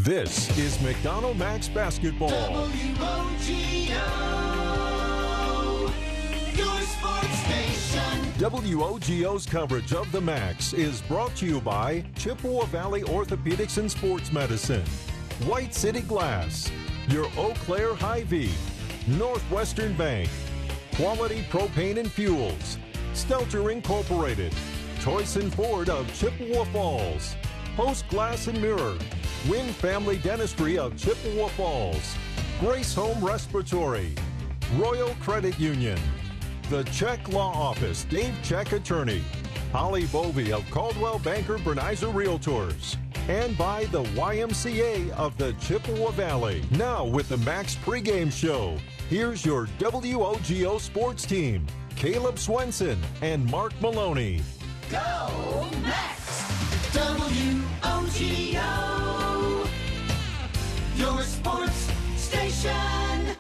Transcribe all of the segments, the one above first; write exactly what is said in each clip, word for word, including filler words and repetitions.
This is McDonald Max Basketball. W O G O, your sports station. W O G O's coverage of the Max is brought to you by Chippewa Valley Orthopedics and Sports Medicine, White City Glass, your Eau Claire Hy-Vee, Northwestern Bank, Quality Propane and Fuels, Stelter Incorporated, Toyson Ford of Chippewa Falls, Post Glass and Mirror, Wynn Family Dentistry of Chippewa Falls, Grace Home Respiratory, Royal Credit Union, The Check Law Office, Dave Check Attorney, Holly Bovey of Caldwell Banker Bernizer Realtors, and by the Y M C A of the Chippewa Valley. Now with the Max pregame show, here's your W O G O sports team, Caleb Swenson and Mark Maloney. Go Max! W O G O, your sports station.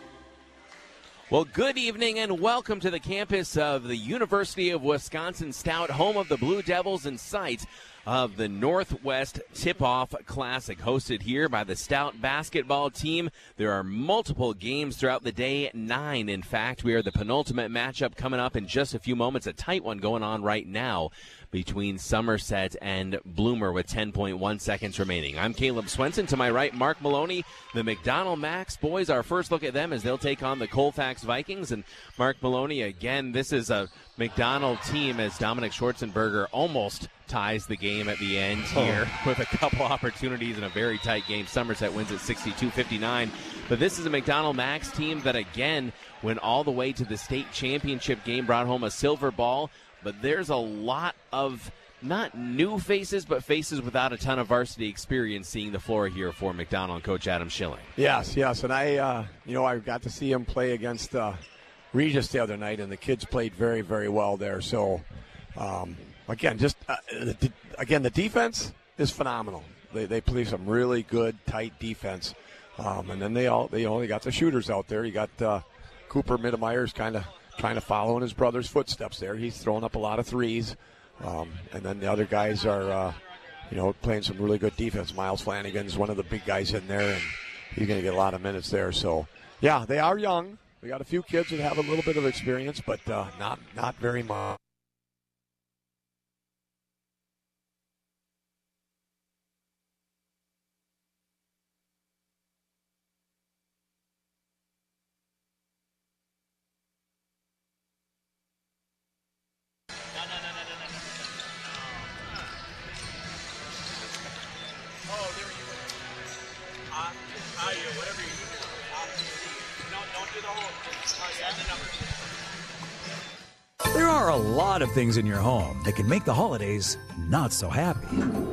Well, good evening and welcome to the campus of the University of Wisconsin Stout, home of the Blue Devils and site of the Northwest Tip-Off Classic, hosted here by the Stout basketball team. There are multiple games throughout the day, nine in fact. We are the penultimate matchup coming up in just a few moments, a tight one going on right now between Somerset and Bloomer with ten point one seconds remaining. I'm Caleb Swenson. To my right, Mark Maloney, the McDonald Max boys. Our first look at them as they'll take on the Colfax Vikings. And Mark Maloney, again, this is a McDonald team as Dominic Schwarzenberger almost ties the game at the end here oh. with a couple opportunities in a very tight game. Somerset wins at sixty-two fifty-nine. But this is a McDonald Max team that, again, went all the way to the state championship game, brought home a silver ball. But there's a lot of not new faces, but faces without a ton of varsity experience seeing the floor here for McDonald and Coach Adam Schilling. Yes, yes. And I, uh, you know, I got to see him play against uh, Regis the other night, and the kids played very, very well there. So, um, again, just, uh, the, again, the defense is phenomenal. They they play some really good, tight defense. Um, and then they all, they only got the shooters out there. You got uh, Cooper Mittemeyer's kind of trying to follow in his brother's footsteps there. He's throwing up a lot of threes. Um, and then the other guys are, uh, you know, playing some really good defense. Miles Flanagan's one of the big guys in there, and he's going to get a lot of minutes there. So, yeah, they are young. We got a few kids that have a little bit of experience, but uh, not not very much. There are a lot of things in your home that can make the holidays not so happy.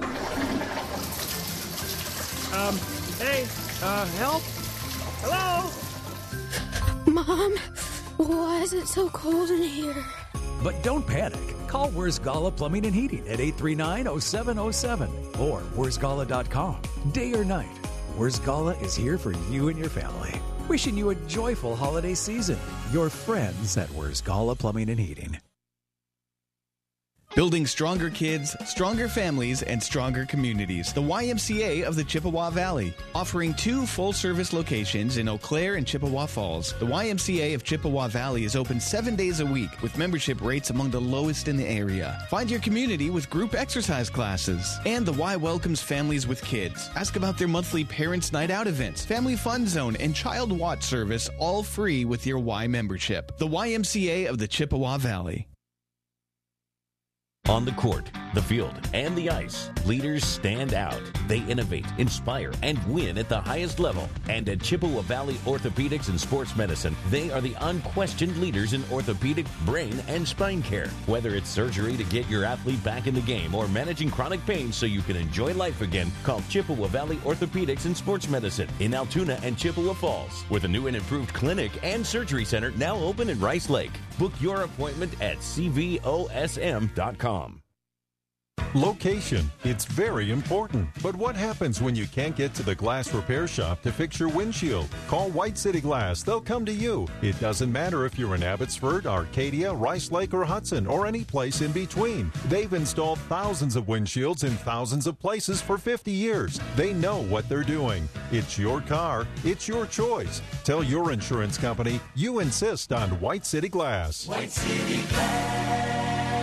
Um, hey, uh, help? Hello? Mom, why is it so cold in here? But don't panic. Call Wurzgala Plumbing and Heating at eight three nine, oh seven oh seven or wurzgala dot com. Day or night, Wurzgala is here for you and your family. Wishing you a joyful holiday season. Your friends at Wurzgala Plumbing and Heating. Building stronger kids, stronger families, and stronger communities. The Y M C A of the Chippewa Valley. Offering two full-service locations in Eau Claire and Chippewa Falls. The Y M C A of Chippewa Valley is open seven days a week with membership rates among the lowest in the area. Find your community with group exercise classes. And the Y welcomes families with kids. Ask about their monthly Parents' Night Out events, Family Fun Zone, and Child Watch service, all free with your Y membership. The Y M C A of the Chippewa Valley. On the court, the field, and the ice, leaders stand out. They innovate, inspire, and win at the highest level. And at Chippewa Valley Orthopedics and Sports Medicine, they are the unquestioned leaders in orthopedic, brain, and spine care. Whether it's surgery to get your athlete back in the game or managing chronic pain so you can enjoy life again, call Chippewa Valley Orthopedics and Sports Medicine in Altoona and Chippewa Falls, with a new and improved clinic and surgery center now open in Rice Lake. Book your appointment at c v o s m dot com. Location. It's very important. But what happens when you can't get to the glass repair shop to fix your windshield? Call White City Glass. They'll come to you. It doesn't matter if you're in Abbotsford, Arcadia, Rice Lake, or Hudson, or any place in between. They've installed thousands of windshields in thousands of places for fifty years. They know what they're doing. It's your car. It's your choice. Tell your insurance company you insist on White City Glass. White City Glass.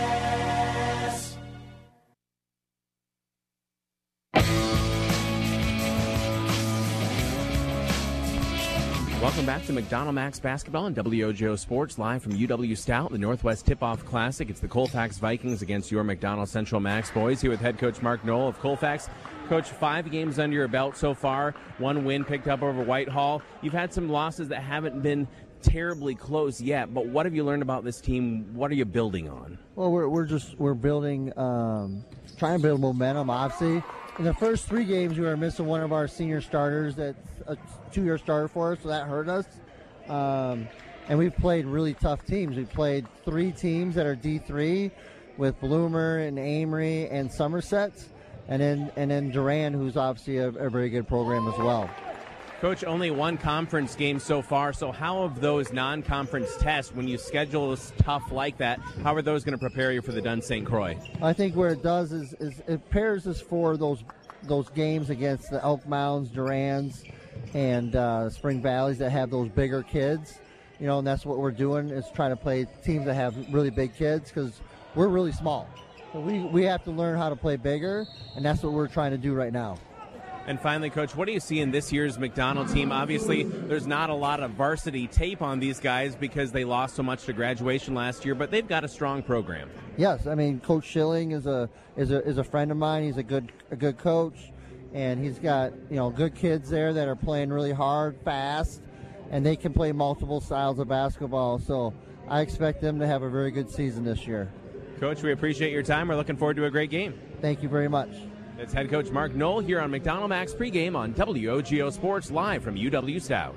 Welcome back to McDonald Max Basketball and W O G O Sports, live from U W Stout, the Northwest Tip-Off Classic. It's the Colfax Vikings against your McDonald Central Max boys, here with head coach Mark Knoll of Colfax. Coach, five games under your belt so far, one win picked up over Whitehall. You've had some losses that haven't been terribly close yet, but what have you learned about this team? What are you building on? Well, we're, we're just we're building, um, trying to build momentum, obviously. In the first three games, we were missing one of our senior starters that's a two-year starter for us, so that hurt us. Um, and we've played really tough teams. We've played three teams that are D three with Bloomer and Amory and Somerset, and then and then Durand, who's obviously a, a very good program as well. Coach, only one conference game so far, so how have those non-conference tests, when you schedule tough like that, how are those going to prepare you for the Dunn Saint Croix? I think what it does is, is it prepares us for those those games against the Elk Mounds, Durands, and uh, Spring Valleys that have those bigger kids. You know, and that's what we're doing, is trying to play teams that have really big kids, because we're really small. So we, we have to learn how to play bigger, and that's what we're trying to do right now. And finally, Coach, what do you see in this year's McDonald team? Obviously, there's not a lot of varsity tape on these guys because they lost so much to graduation last year, but they've got a strong program. Yes, I mean, Coach Schilling is a is a is a friend of mine. He's a good a good coach, and he's got, you know, good kids there that are playing really hard, fast, and they can play multiple styles of basketball. So I expect them to have a very good season this year. Coach, we appreciate your time. We're looking forward to a great game. Thank you very much. That's head coach Mark Knoll here on McDonald Max pregame on W O G O Sports, live from U W Stout.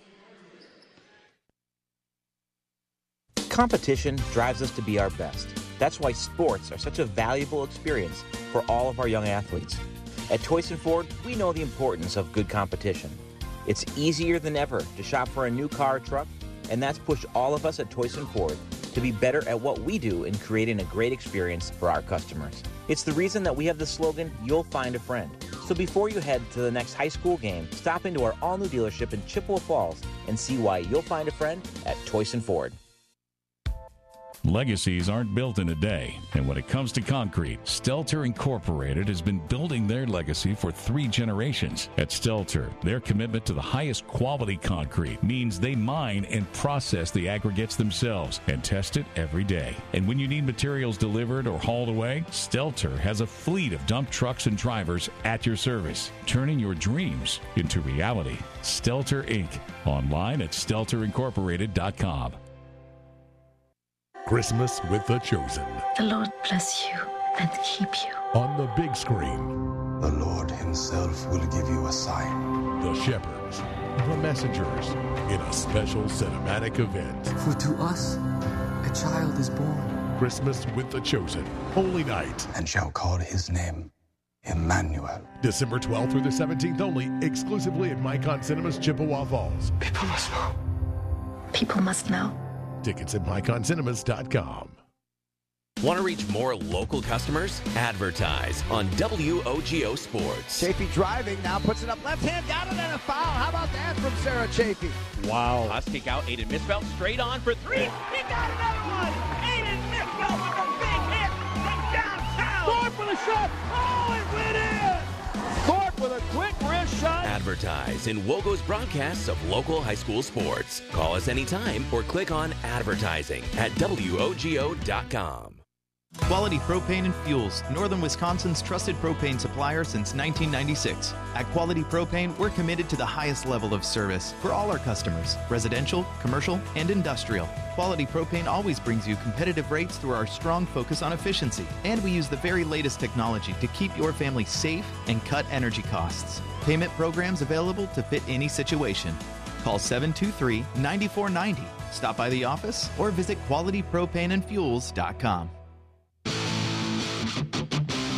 Competition drives us to be our best. That's why sports are such a valuable experience for all of our young athletes. At Toyson Ford, we know the importance of good competition. It's easier than ever to shop for a new car or truck, and that's pushed all of us at Toyson Ford to be better at what we do in creating a great experience for our customers. It's the reason that we have the slogan, "You'll find a friend." So before you head to the next high school game, stop into our all-new dealership in Chippewa Falls and see why you'll find a friend at Toyson Ford. Legacies aren't built in a day, and when it comes to concrete, Stelter Incorporated has been building their legacy for three generations. At Stelter, their commitment to the highest quality concrete means they mine and process the aggregates themselves and test it every day. And when you need materials delivered or hauled away, Stelter has a fleet of dump trucks and drivers at your service, turning your dreams into reality. Stelter Incorporated. Online at stelter incorporated dot com. Christmas with The Chosen. The Lord bless you and keep you. On the big screen. The Lord himself will give you a sign. The Shepherds. The Messengers. In a special cinematic event. For to us a child is born. Christmas with The Chosen. Holy Night. And shall call his name Emmanuel. December twelfth through the seventeenth only, exclusively at Micon Cinemas, Chippewa Falls. People must know. People must know. Tickets at micon cinemas dot com. Want to reach more local customers? Advertise on W O G O Sports. Chafee driving, now puts it up left hand, got it, and a foul. How about that from Sarah Chafee? Wow. Let's kick out. Aiden Misfeld straight on for three. He got another one. Aiden Misfeld with a big hit from downtown. Thorpe with a shot. Oh, it went in. Thorpe with a quick wrist shot. Advertise in Wogo's broadcasts of local high school sports. Call us anytime or click on advertising at W O G O dot com. Quality Propane and Fuels, Northern Wisconsin's trusted propane supplier since nineteen ninety-six. At Quality Propane, we're committed to the highest level of service for all our customers, residential, commercial, and industrial. Quality Propane always brings you competitive rates through our strong focus on efficiency. And we use the very latest technology to keep your family safe and cut energy costs. Payment programs available to fit any situation. Call seven two three, nine four nine zero. Stop by the office or visit quality propane and fuels dot com.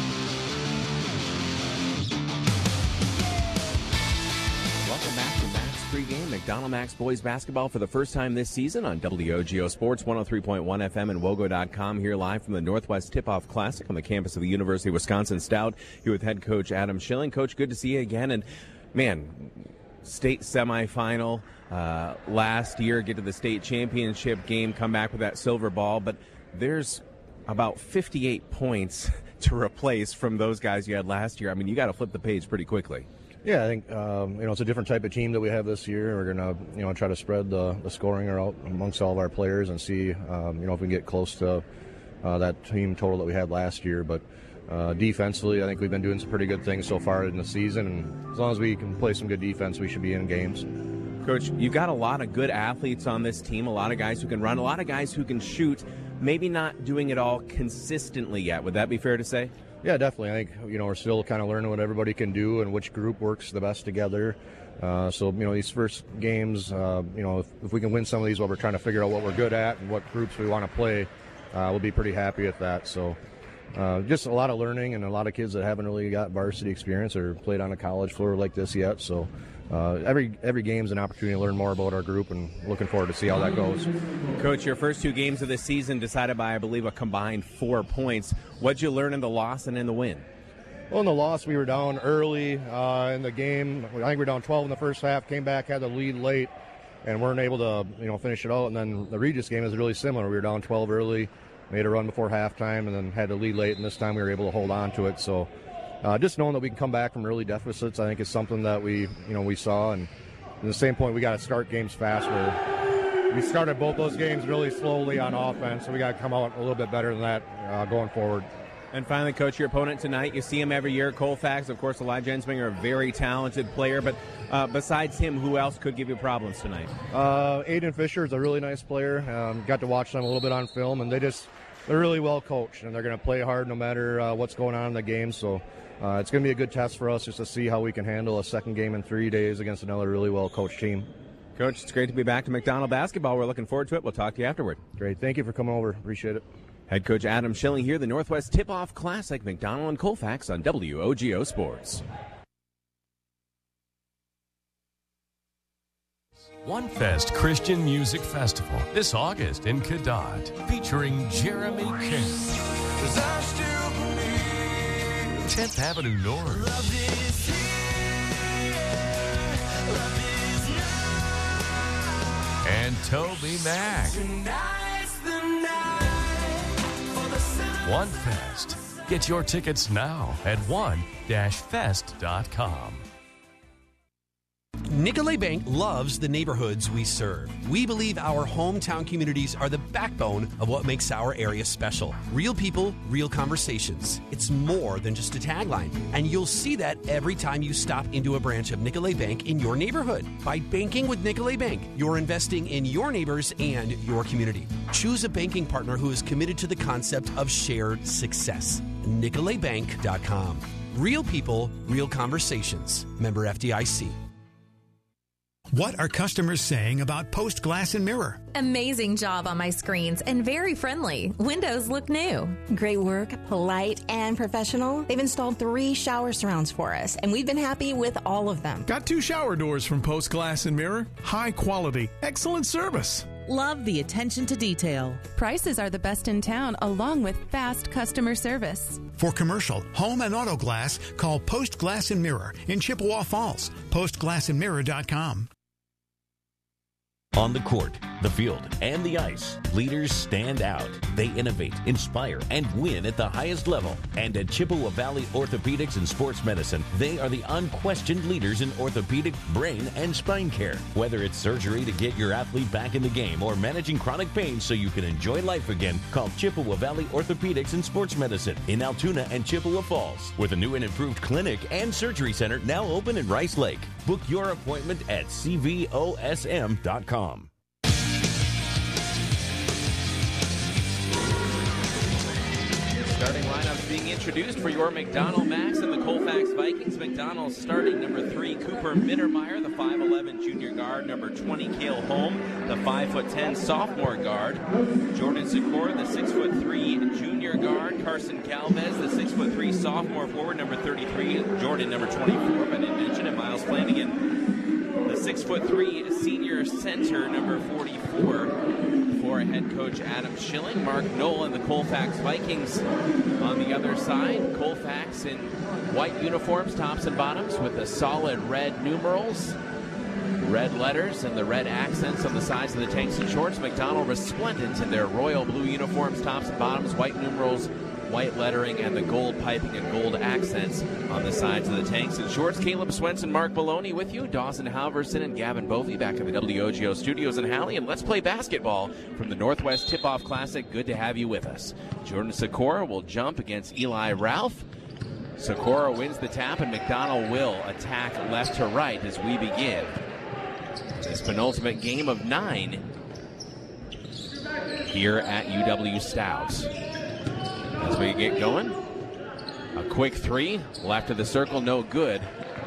Welcome back to Max Pregame. McDonald Max Boys Basketball for the first time this season on W O G O Sports, one oh three point one F M and Wogo dot com, here live from the Northwest Tip-Off Classic on the campus of the University of Wisconsin-Stout, here with head coach Adam Schilling. Coach, good to see you again. And, man, state semifinal uh, last year, get to the state championship game, come back with that silver ball. But there's about fifty-eight points to replace from those guys you had last year. I mean, you got to flip the page pretty quickly. Yeah, I think um, you know it's a different type of team that we have this year. We're gonna you know try to spread the, the scoring out amongst all of our players and see um, you know if we can get close to uh, that team total that we had last year. But uh, defensively, I think we've been doing some pretty good things so far in the season, and as long as we can play some good defense, we should be in games. Coach, you've got a lot of good athletes on this team, a lot of guys who can run, a lot of guys who can shoot, maybe not doing it all consistently yet. Would that be fair to say? Yeah, definitely. I think, you know, we're still kind of learning what everybody can do and which group works the best together. Uh, so, you know, these first games, uh, you know, if, if we can win some of these while we're trying to figure out what we're good at and what groups we want to play, uh, we'll be pretty happy with that. So uh, just a lot of learning and a lot of kids that haven't really got varsity experience or played on a college floor like this yet. So uh, every every game's an opportunity to learn more about our group, and looking forward to see how that goes. Coach, your first two games of the season decided by, I believe, a combined four points. What'd you learn in the loss and in the win? Well, in the loss, we were down early uh, in the game. I think we were down twelve in the first half, came back, had the lead late, and weren't able to you know finish it out. And then the Regis game is really similar. We were down twelve early, made a run before halftime, and then had the lead late, and this time we were able to hold on to it. So uh, just knowing that we can come back from early deficits, I think is something that we you know we saw. And at the same point, we got to start games fast. Where we started both those games really slowly on offense, so we got to come out a little bit better than that uh, going forward. And finally, Coach, your opponent tonight, you see him every year, Colfax. Of course, Elijah Ensminger, a very talented player. But uh, besides him, who else could give you problems tonight? Uh, Aiden Fisher is a really nice player. Um, got to watch them a little bit on film, and they just, they're really well coached, and they're going to play hard no matter uh, what's going on in the game. So uh, it's going to be a good test for us just to see how we can handle a second game in three days against another really well coached team. Coach, it's great to be back to McDonald basketball. We're looking forward to it. We'll talk to you afterward. Great. Thank you for coming over. Appreciate it. Head coach Adam Schilling here, the Northwest Tip-Off Classic, McDonald and Colfax on W O G O Sports. One Fest Christian Music Festival this August in Cadott, featuring Jeremy King, tenth Avenue North, and Toby Mac. One Fest. Get your tickets now at one dash fest dot com. Nicolet Bank loves the neighborhoods we serve. We believe our hometown communities are the backbone of what makes our area special. Real people, real conversations. It's more than just a tagline, and you'll see that every time you stop into a branch of Nicolet Bank in your neighborhood. By banking with Nicolet Bank, you're investing in your neighbors and your community. Choose a banking partner who is committed to the concept of shared success. Nicolet Bank dot com. Real people, real conversations. Member F D I C. What are customers saying about Post Glass and Mirror? Amazing job on my screens and very friendly. Windows look new. Great work, polite and professional. They've installed three shower surrounds for us, and we've been happy with all of them. Got two shower doors from Post Glass and Mirror. High quality, excellent service. Love the attention to detail. Prices are the best in town, along with fast customer service. For commercial, home, and auto glass, call Post Glass and Mirror in Chippewa Falls. post glass and mirror dot com. On the court, the field, and the ice, leaders stand out. They innovate, inspire, and win at the highest level. And at Chippewa Valley Orthopedics and Sports Medicine, they are the unquestioned leaders in orthopedic, brain, and spine care. Whether it's surgery to get your athlete back in the game or managing chronic pain so you can enjoy life again, call Chippewa Valley Orthopedics and Sports Medicine in Altoona and Chippewa Falls, with a new and improved clinic and surgery center now open in Rice Lake. Book your appointment at C V O S M dot com. Starting lineups being introduced for your McDonald Max and the Colfax Vikings. McDonald's starting number three, Cooper Mittermeier, the five eleven junior guard. Number twenty, Cale Holm, the five foot ten sophomore guard. Jordan Sikor, the six foot three junior guard. Carson Calvez, the six foot three sophomore forward. Number thirty-three, Jordan, number twenty-four. But I didn't mention it, Miles Flanagan, foot three senior center, number forty-four, for head coach Adam Schilling. Mark Nolan, the Colfax Vikings on the other side. Colfax in white uniforms, tops and bottoms, with the solid red numerals, red letters, and the red accents on the sides of the tanks and shorts. McDonald resplendent in their royal blue uniforms, tops and bottoms, white numerals, white lettering, and the gold piping and gold accents on the sides of the tanks and shorts. Caleb Swenson, Mark Maloney with you. Dawson Halverson and Gavin Bovey back at the W O G O studios in Halley. And let's play basketball from the Northwest Tip-Off Classic. Good to have you with us. Jordan Sikora will jump against Eli Ralph. Sikora wins the tap, and McDonald will attack left to right as we begin this penultimate game of nine here at U W Stout. As we get going, a quick three, left of the circle, no good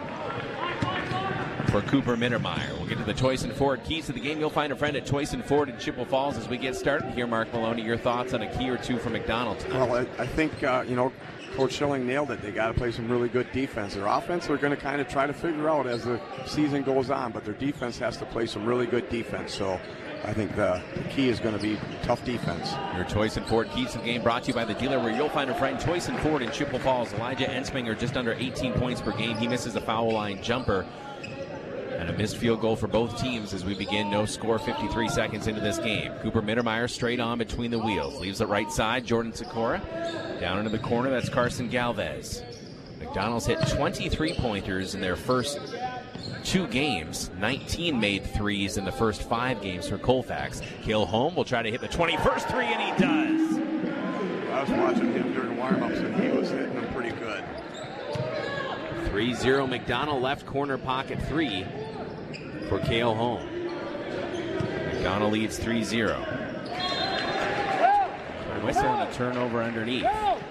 for Cooper Mittermeier. We'll get to the Toyson Ford keys to the game. You'll find a friend at Toyson Ford in Chippewa Falls as we get started. Here, Mark Maloney, your thoughts on a key or two for McDonald tonight? Well, I, I think, uh, you know, Coach Schilling nailed it. They got to play some really good defense. Their offense, they're going to kind of try to figure out as the season goes on, but their defense has to play some really good defense. So I think the key is going to be tough defense. Your Toyson Ford keys to the game brought to you by the dealer where you'll find a friend, Toyson Ford in Chippewa Falls. Elijah Ensminger just under eighteen points per game. He misses a foul line jumper. And a missed field goal for both teams as we begin. No score, fifty-three seconds into this game. Cooper Mittermeier straight on between the wheels. Leaves it right side. Jordan Sikora down into the corner. That's Carson Galvez. McDonald's hit twenty-three pointers in their first two games. nineteen made threes in the first five games for Colfax. Cale Holm will try to hit the twenty-first three, and he does. I was watching him during warm-ups, and he was hitting them pretty good. three zero McDonald, left corner pocket three for Cale Holm. McDonald leads three zero. Whistle and a turnover underneath.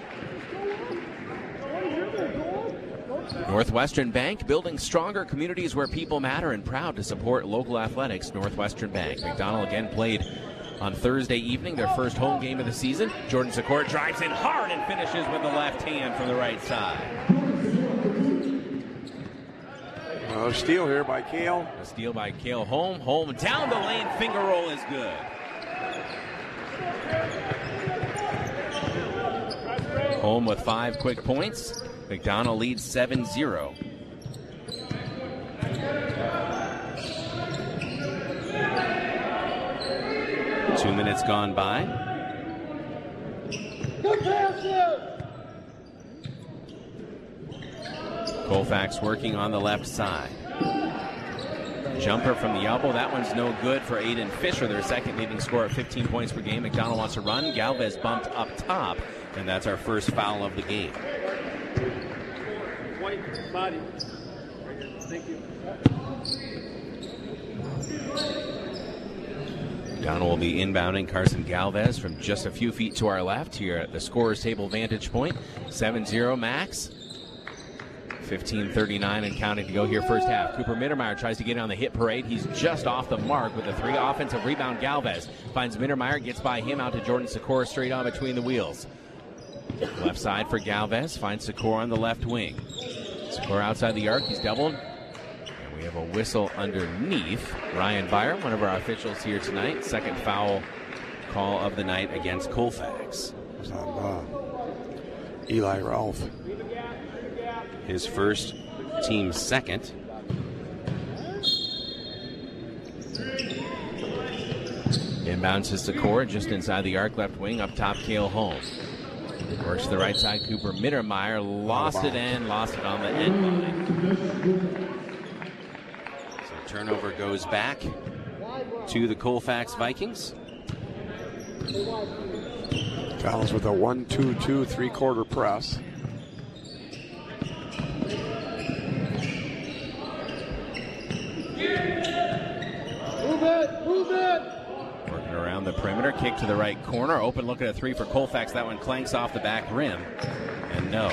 Northwestern Bank, building stronger communities where people matter, and proud to support local athletics. Northwestern Bank. McDonald again played on Thursday evening, their first home game of the season. Jordan Sikora drives in hard and finishes with the left hand from the right side. A steal here by Cale. A steal by Cale Holm. Holm down the lane, finger roll is good. Holm with five quick points. McDonald leads seven zero. Two minutes gone by. Colfax working on the left side. Jumper from the elbow. That one's no good for Aiden Fisher, their second leading scorer at fifteen points per game. McDonald wants to run. Galvez bumped up top, and that's our first foul of the game. White body. Thank you. McDonald will be inbounding Carson Galvez from just a few feet to our left here at the scorer's table vantage point. seven zero Max. fifteen thirty-nine and counting to go here first half. Cooper Mittermeier tries to get on the hit parade. He's just off the mark with a three. Offensive rebound. Galvez finds Mittermeier, gets by him out to Jordan Sikora straight on between the wheels. Left side for Galvez. Finds Sikora on the left wing. Sikora outside the arc. He's doubled. And we have a whistle underneath. Ryan Byram, one of our officials here tonight. Second foul call of the night against Colfax. It's on uh, Eli Ralph. His first, team second. Inbounds to Sikora just inside the arc, left wing. Up top, Cale Holm. Works to the right side, Cooper Mittermeier. Lost it and lost it on the end line. So turnover goes back to the Colfax Vikings. Collins with a one two two three-quarter press. Move it, move it. Working around the perimeter, kick to the right corner. Open look at a three for Colfax. That one clanks off the back rim. And no.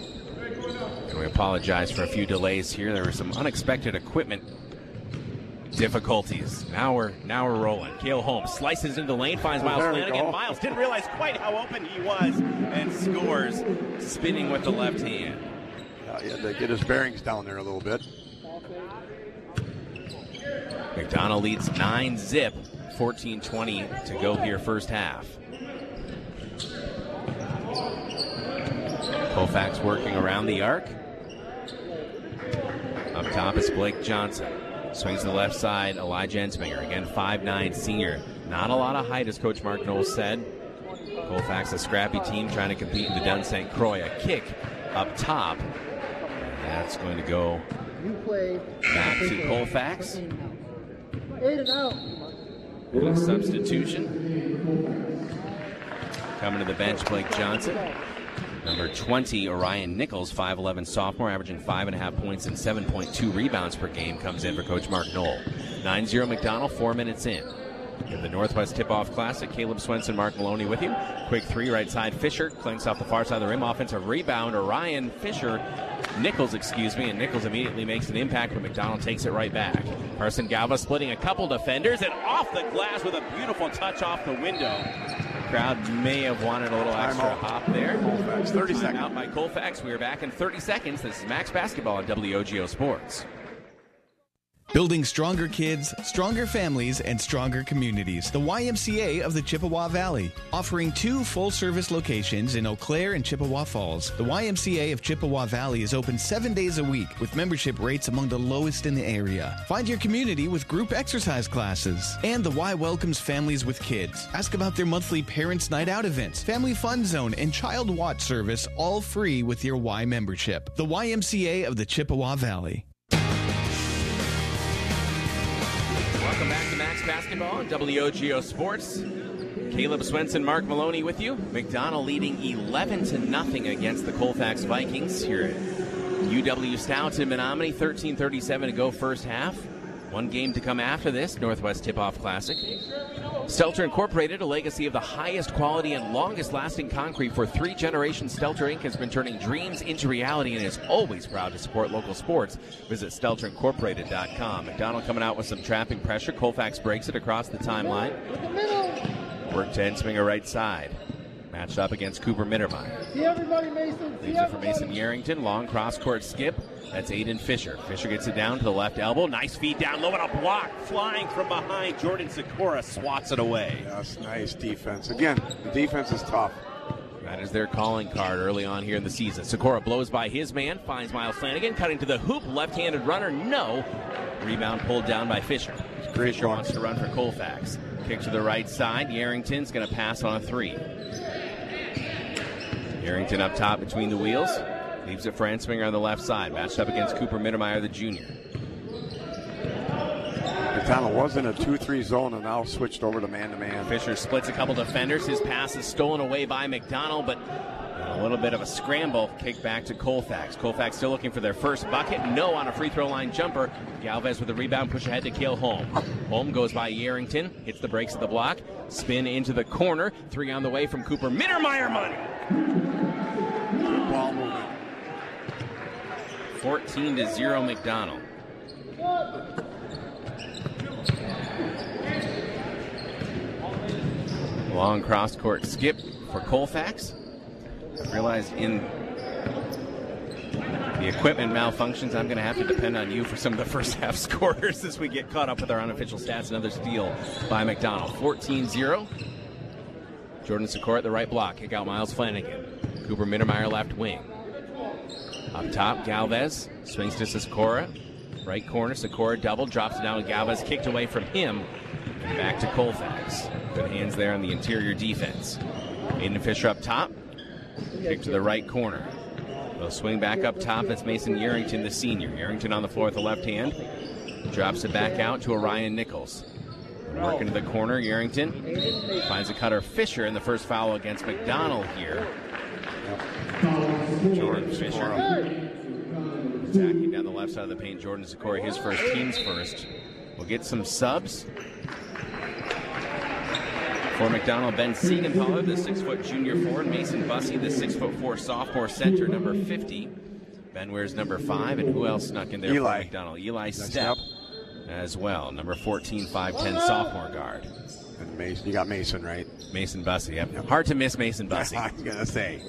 And we apologize for a few delays here. There was some unexpected equipment difficulties. Now we're now we're rolling. Cale Holmes slices into the lane, finds Miles There we Flanagan. go. Miles didn't realize quite how open he was and scores, spinning with the left hand. Uh, he had to get his bearings down there a little bit. McDonald leads nine zip, fourteen twenty to go here first half. Colfax working around the arc. Up top is Blake Johnson. Swings to the left side, Elijah Ensminger. Again, five nine senior. Not a lot of height, as Coach Mark Knowles said. Colfax, a scrappy team trying to compete in the Dun Saint Croix. A kick up top. And that's going to go back to Colfax. And a substitution. Coming to the bench, Blake Johnson. Number twenty, Orion Nichols, five eleven sophomore, averaging five and a half points and seven point two rebounds per game, comes in for Coach Mark Knoll. nine zero McDonald, four minutes in. In the Northwest Tip-Off Classic, Caleb Swenson, Mark Maloney with you. Quick three, right side, Fisher, clinks off the far side of the rim. Offensive rebound, Orion Fisher, Nichols, excuse me, and Nichols immediately makes an impact, but McDonald takes it right back. Carson Galva splitting a couple defenders, and off the glass with a beautiful touch off the window. Crowd may have wanted a little extra Time out. hop there. Colfax, thirty Time seconds. out by Colfax. We are back in thirty seconds. This is Max Basketball on W O G O Sports. Building stronger kids, stronger families, and stronger communities. The Y M C A of the Chippewa Valley. Offering two full-service locations in Eau Claire and Chippewa Falls, the Y M C A of Chippewa Valley is open seven days a week with membership rates among the lowest in the area. Find your community with group exercise classes. And the Y welcomes families with kids. Ask about their monthly Parents' Night Out events, Family Fun Zone, and Child Watch service, all free with your Y membership. The Y M C A of the Chippewa Valley. Welcome back to Max Basketball on W O G O Sports. Caleb Swenson, Mark Maloney with you. McDonald leading eleven to nothing against the Colfax Vikings here at U W Stoughton Menominee. thirteen thirty-seven to go first half. One game to come after this, Northwest Tip-Off Classic. Stelter Incorporated, a legacy of the highest quality and longest-lasting concrete for three generations. Stelter Incorporated has been turning dreams into reality and is always proud to support local sports. Visit stelter incorporated dot com. McDonald coming out with some trapping pressure. Colfax breaks it across the timeline. Work to Ensminger right side. Matched up against Cooper Mittermeier. See everybody, Mason. See Leaves it for everybody. Mason Yarrington. Long cross-court skip. That's Aiden Fisher. Fisher gets it down to the left elbow. Nice feed down low and a block. Flying from behind. Jordan Sikora swats it away. Yes, nice defense. Again, the defense is tough. That is their calling card early on here in the season. Sikora blows by his man. Finds Miles Flanagan. Cutting to the hoop. Left-handed runner. No. Rebound pulled down by Fisher. Great Fisher run. wants to run for Colfax. Kick to the right side. Yarrington's going to pass on a three. Yarrington up top between the wheels. Leaves it for Ensminger on the left side. Matched up against Cooper Mittermeier, the junior. McDonald was in a two three zone and now switched over to man-to-man. Fisher splits a couple defenders. His pass is stolen away by McDonald, but a little bit of a scramble. Kick back to Colfax. Colfax still looking for their first bucket. No on a free throw line jumper. Galvez with the rebound. Push ahead to Cale Holm. Holm goes by Yarrington. Hits the brakes of the block. Spin into the corner. Three on the way from Cooper Mittermeier. Money. Ball movement. fourteen to zero McDonald. Long cross-court skip for Colfax. I realized in the equipment malfunctions, I'm going to have to depend on you for some of the first half scores as we get caught up with our unofficial stats. Another steal by McDonald. fourteen zero. Jordan Sikora at the right block. Kick out Miles Flanagan. Cooper Mittermeier left wing. Up top, Galvez swings to Sikora. Right corner, Sikora double, drops it down to Galvez. Kicked away from him. And back to Colfax. Good hands there on the interior defense. Aiden Fisher up top. Kick to the right corner. They'll swing back up top. That's Mason Yarrington, the senior. Yarrington on the floor with the left hand. Drops it back out to Orion Nichols. Working to the corner, Yarrington finds a cutter. Fisher in the first foul against McDonald here. Jordan Fisher attacking down the left side of the paint. Jordan Sikora, his first, team's first. We'll get some subs. For McDonald, Ben Siegenthaler, the six-foot junior forward. Mason Bussey, the six-foot four sophomore center, number fifty. Ben wears number five, and who else snuck in there Eli. for McDonald? Eli Nice Stepp. help. as well. Number fourteen, five ten sophomore guard. And Mason, you got Mason, right? Mason Bussey, yep. yep. Hard to miss Mason Bussey. I was going to say.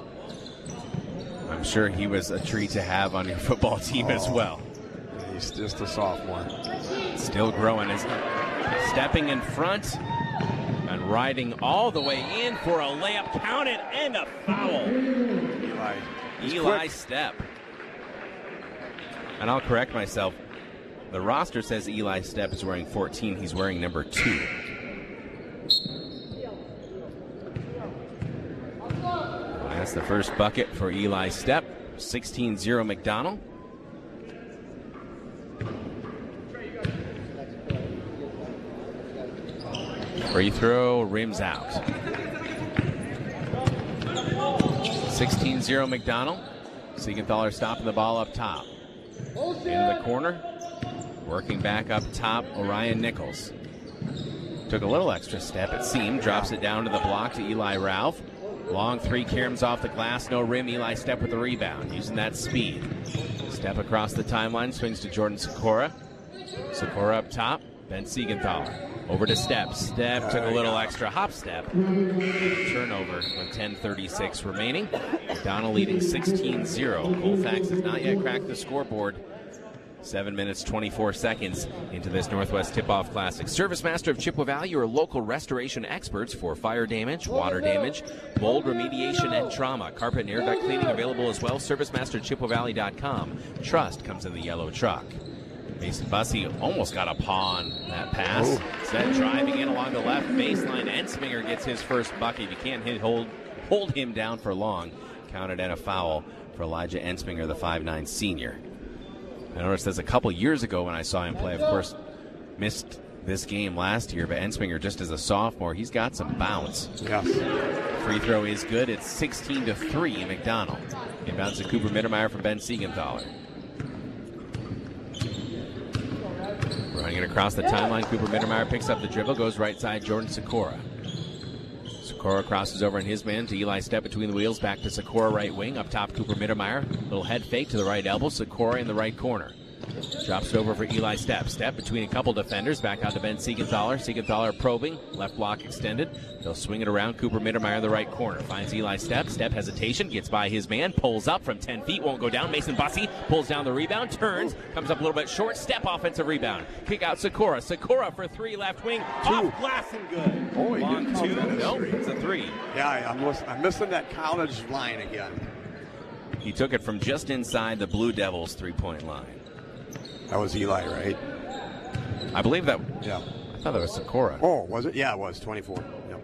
I'm sure he was a treat to have on your football team oh, as well. He's just a sophomore. Still growing, isn't he? Stepping in front and riding all the way in for a layup. Counted and a foul. Eli. Eli quick. Stepp. And I'll correct myself. The roster says Eli Stepp is wearing fourteen. He's wearing number two. That's the first bucket for Eli Stepp. sixteen zero McDonald. Free throw, rims out. sixteen zero McDonald. Siegenthaler stopping the ball up top. Into the corner. Working back up top, Orion Nichols. Took a little extra step, it seemed. Drops it down to the block to Eli Ralph. Long three, Karam's off the glass, no rim. Eli Stepp with the rebound, using that speed. Step across the timeline, swings to Jordan Sikora. Sikora up top, Ben Siegenthaler. Over to Stepp. Stepp took a little extra hop step. Turnover with ten thirty-six remaining. McDonald leading sixteen zero. Colfax has not yet cracked the scoreboard. Seven minutes, twenty-four seconds into this Northwest Tip-Off Classic. ServiceMaster of Chippewa Valley, your local restoration experts for fire damage, water damage, mold remediation, and trauma. Carpet and air duct cleaning available as well. Service Master Chippewa Valley dot com. Trust comes in the yellow truck. Mason Bussey almost got a paw on that pass. Oh. Instead, driving in along the left baseline. Ensminger gets his first bucket. You can't hit, hold, hold him down for long. Counted and a foul for Elijah Ensminger, the five nine senior. I noticed this a couple years ago when I saw him play. Of course, missed this game last year, but Ensminger, just as a sophomore, he's got some bounce. Yeah. Free throw is good. It's sixteen to three, McDonald. Inbounds to Cooper Mittermeier from Ben Siegenthaler. Running it across the timeline, Cooper Mittermeier picks up the dribble, goes right side, Jordan Sikora. Sikora crosses over in his man to Eli Stepp between the wheels, back to Sikora right wing, up top Cooper Mittermeier. Little head fake to the right elbow, Sikora in the right corner. Drops it over for Eli Stepp. Stepp between a couple defenders, back out to Ben Siegenthaler. Siegenthaler probing, left block extended. They'll swing it around, Cooper Mittermeier in the right corner. Finds Eli Stepp. Stepp hesitation, gets by his man, pulls up from ten feet, won't go down. Mason Bussey pulls down the rebound, turns, comes up a little bit short. Stepp offensive rebound. Kick out Sikora. Sikora for three, left wing, two. Off glass and good. Oh, he Long two. Nope, three. It's a three. Yeah, I'm, I'm missing that college line again. He took it from just inside the Blue Devils three-point line. That was Eli, right? I believe that. Yeah. I thought that was Sikora. Oh, was it? Yeah, it was. twenty-four. Yep.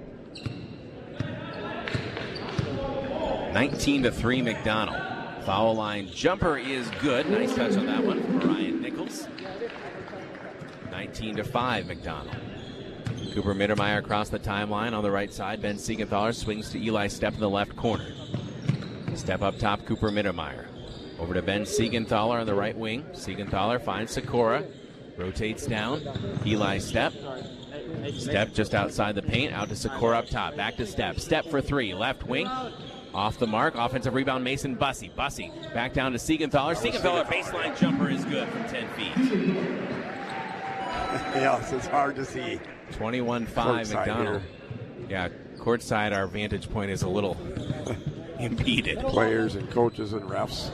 nineteen to three, McDonald. Foul line jumper is good. Nice touch on that one from Ryan Nichols. nineteen to five, McDonald. Cooper Mittermeier across the timeline on the right side. Ben Siegenthaler swings to Eli Stepp in the left corner. Step up top, Cooper Mittermeier. Over to Ben Siegenthaler on the right wing. Siegenthaler finds Sikora. Rotates down. Eli Stepp. Stepp just outside the paint. Out to Sikora up top. Back to Stepp. Stepp for three. Left wing. Off the mark. Offensive rebound, Mason Bussey. Bussey back down to Siegenthaler. Siegenthaler baseline jumper is good from ten feet. Yes, it's hard to see. twenty-one five, McDonald. Yeah, courtside, our vantage point is a little impeded. Players and coaches and refs.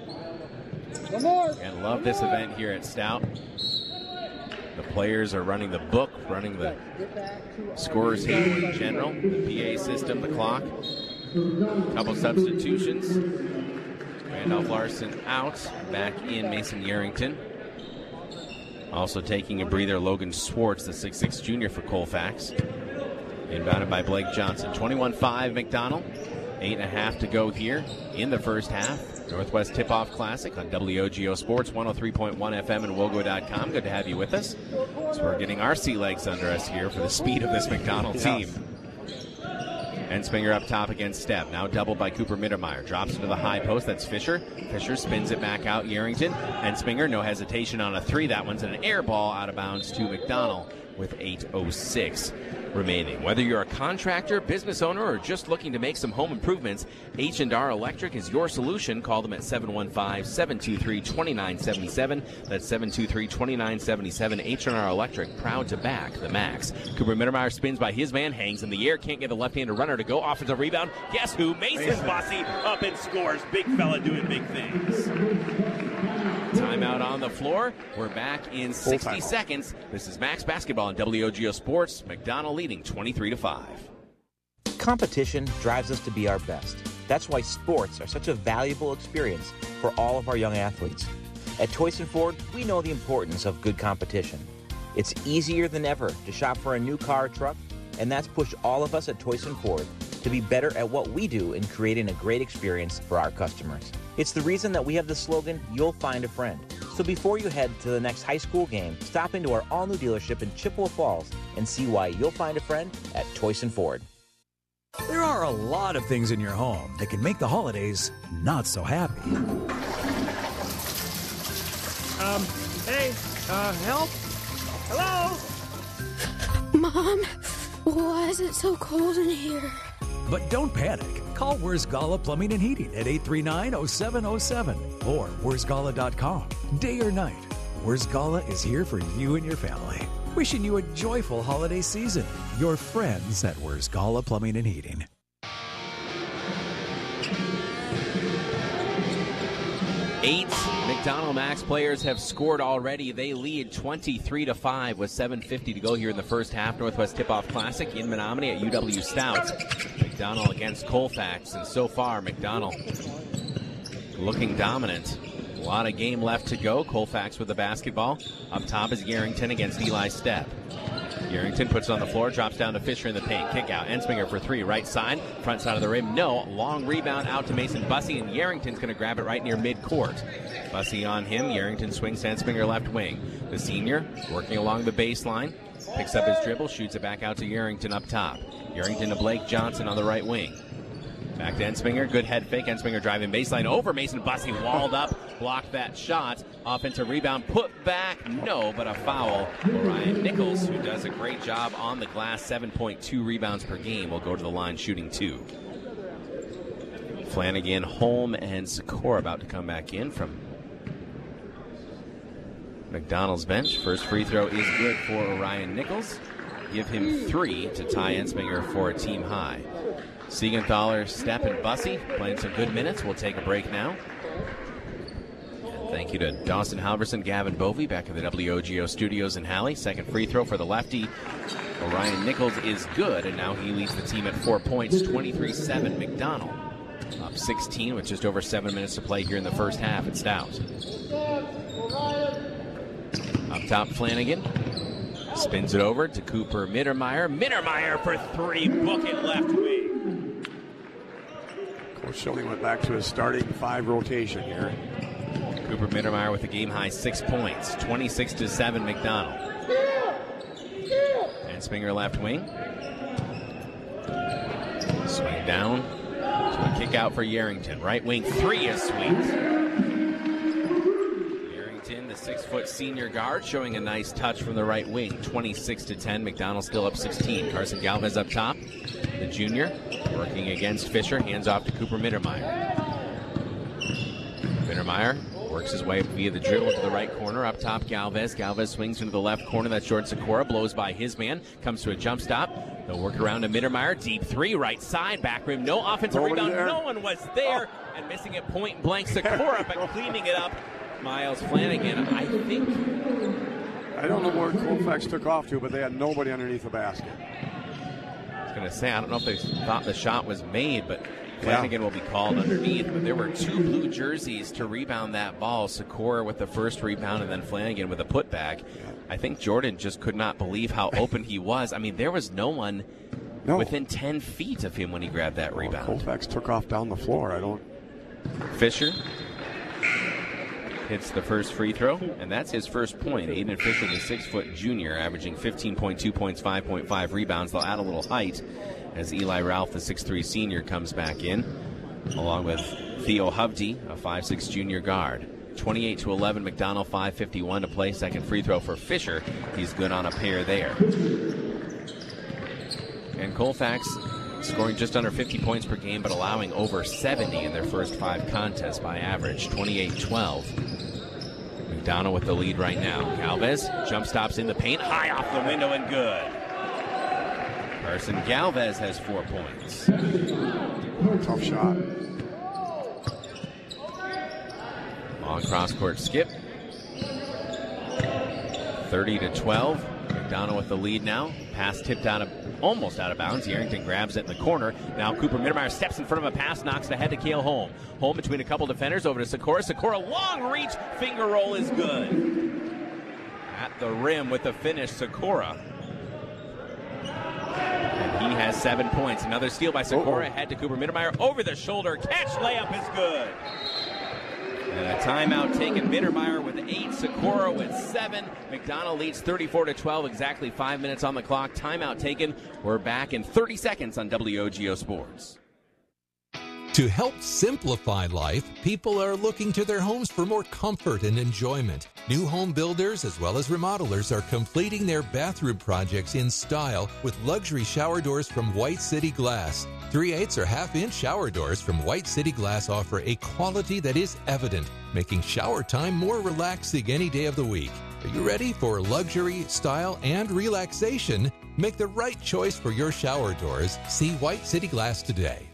And love this event here at Stout. The players are running the book, running the scorers table in general, the P A system, the clock. Couple substitutions. Randolph Larson out, back in Mason Yarrington. Also taking a breather, Logan Swartz, the six six junior for Colfax. Inbounded by Blake Johnson. twenty-one five Macdonald. Eight and a half to go here in the first half. Northwest Tip-Off Classic on W O G O Sports, one oh three point one F M and Wogo dot com. Good to have you with us. So we're getting our sea legs under us here for the speed of this McDonald team. Ensminger up top against Stepp. Now doubled by Cooper Mittermeier. Drops into the high post. That's Fisher. Fisher spins it back out. Yarrington. Ensminger, no hesitation on a three. That one's an air ball out of bounds to McDonald with eight oh six remaining. Whether you're a contractor, business owner, or just looking to make some home improvements, H and R Electric is your solution. Call them at seven one five, seven two three, two nine seven seven. That's seven two three, two nine seven seven. H and R Electric, proud to back the Max. Cooper Mittermeier spins by his man, hangs in the air, can't get the left-handed runner to go. Offensive rebound. Guess who? Mason, Mason. Bussey up and scores. Big fella doing big things. Timeout on the floor. We're back in sixty seconds. This is Max Basketball on W O G O Sports. McDonald leading twenty-three to five. Competition drives us to be our best. That's why sports are such a valuable experience for all of our young athletes. At Toyson Ford, we know the importance of good competition. It's easier than ever to shop for a new car or truck, and that's pushed all of us at Toyson Ford to be better at what we do in creating a great experience for our customers. It's the reason that we have the slogan, "You'll find a friend." So before you head to the next high school game, stop into our all-new dealership in Chippewa Falls and see why you'll find a friend at Toyson Ford. There are a lot of things in your home that can make the holidays not so happy. Um, hey, uh, help? Hello? Mom, why is it so cold in here? But don't panic. Call Wurzgala Plumbing and Heating at eight three nine, oh seven oh seven or wurzgala dot com. Day or night, Wurzgala is here for you and your family. Wishing you a joyful holiday season. Your friends at Wurzgala Plumbing and Heating. Eight McDonald Max players have scored already. They lead twenty-three to five with seven fifty to go here in the first half. Northwest Tip-Off Classic in Menominee at U W Stout. McDonald against Colfax, and so far McDonald looking dominant. A lot of game left to go. Colfax with the basketball. Up top is Yarrington against Eli Stepp. Yarrington puts it on the floor, drops down to Fisher in the paint. Kick out. Ensminger for three. Right side. Front side of the rim. No. Long rebound out to Mason Bussey, and Yarrington's going to grab it right near midcourt. Bussey on him. Yarrington swings to Ensminger left wing. The senior working along the baseline. Picks up his dribble. Shoots it back out to Yarrington up top. Yarrington to Blake Johnson on the right wing. Back to Ensminger. Good head fake. Ensminger driving baseline over Mason Bussey. Walled up. Blocked that shot. Offensive rebound. Put back. No, but a foul. Ryan Nichols, who does a great job on the glass. seven point two rebounds per game, will go to the line shooting two. Flanagan, Holm, and Sikora about to come back in from McDonald's bench. First free throw is good for Orion Nichols. Give him three to tie Ensminger for a team high. Siegenthaler, Stepp, and Bussey playing some good minutes. We'll take a break now. And thank you to Dawson Halverson, Gavin Bovey back at the W O G O studios in Halley. Second free throw for the lefty. Orion Nichols is good, and now he leads the team at four points, twenty-three seven McDonald. Up sixteen with just over seven minutes to play here in the first half at Stout. Up top, Flanagan. Spins it over to Cooper Mittermeier. Mittermeier for three. Book it left wing. Coach Schilling went back to his starting five rotation here. Cooper Mittermeier with a game-high six points. twenty-six to seven McDonald. Ensminger left wing. Swing down to a kick out for Yarrington. Right wing three is sweet. The six-foot senior guard showing a nice touch from the right wing. twenty-six to ten. McDonald still up sixteen. Carson Galvez up top. The junior working against Fisher. Hands off to Cooper Mittermeier. Mittermeier works his way via the dribble to the right corner. Up top, Galvez. Galvez swings into the left corner. That's Jordan Sikora. Blows by his man. Comes to a jump stop. They'll work around to Mittermeier. Deep three. Right side. Back rim. No offensive Nobody rebound. there. No one was there. Oh. And missing it point blank. Sikora, but cleaning it up. Miles Flanagan, I think. I don't know where Colfax took off to, but they had nobody underneath the basket. I was going to say, I don't know if they thought the shot was made, but Flanagan yeah. will be called underneath. But there were two blue jerseys to rebound that ball. Sikora with the first rebound, and then Flanagan with a putback. I think Jordan just could not believe how open he was. I mean, there was no one no. within ten feet of him when he grabbed that well, rebound. Colfax took off down the floor. I don't. Fisher hits the first free throw, and that's his first point. Aiden Fisher, the six-foot junior, averaging fifteen point two points, five point five rebounds. They'll add a little height as Eli Ralph, the six three senior, comes back in, along with Theo Hovde, a five six junior guard. twenty-eight to eleven, McDonald, five fifty-one to play. Second free throw for Fisher. He's good on a pair there. And Colfax scoring just under fifty points per game, but allowing over seventy in their first five contests by average, twenty-eight twelve. McDonald with the lead right now. Galvez jump stops in the paint, high off the window and good. Carson Galvez has four points. Tough shot. Long cross-court skip. thirty to twelve. McDonald with the lead now. Pass tipped out of, almost out of bounds. Yarrington grabs it in the corner. Now Cooper Mittermeier steps in front of a pass, knocks it ahead to Cale Holm. Holm between a couple defenders, over to Sikora. Sikora, long reach, finger roll is good. At the rim with the finish, Sikora. And he has seven points. Another steal by Sikora, ahead to Cooper Mittermeier. Over the shoulder, catch, layup is good. And a timeout taken. Mittermeier with eight, Sikora with seven. McDonald leads thirty-four to twelve, exactly five minutes on the clock. Timeout taken. We're back in thirty seconds on W O G O Sports. To help simplify life, people are looking to their homes for more comfort and enjoyment. New home builders as well as remodelers are completing their bathroom projects in style with luxury shower doors from White City Glass. three eighths or half-inch shower doors from White City Glass offer a quality that is evident, making shower time more relaxing any day of the week. Are you ready for luxury, style, and relaxation? Make the right choice for your shower doors. See White City Glass today.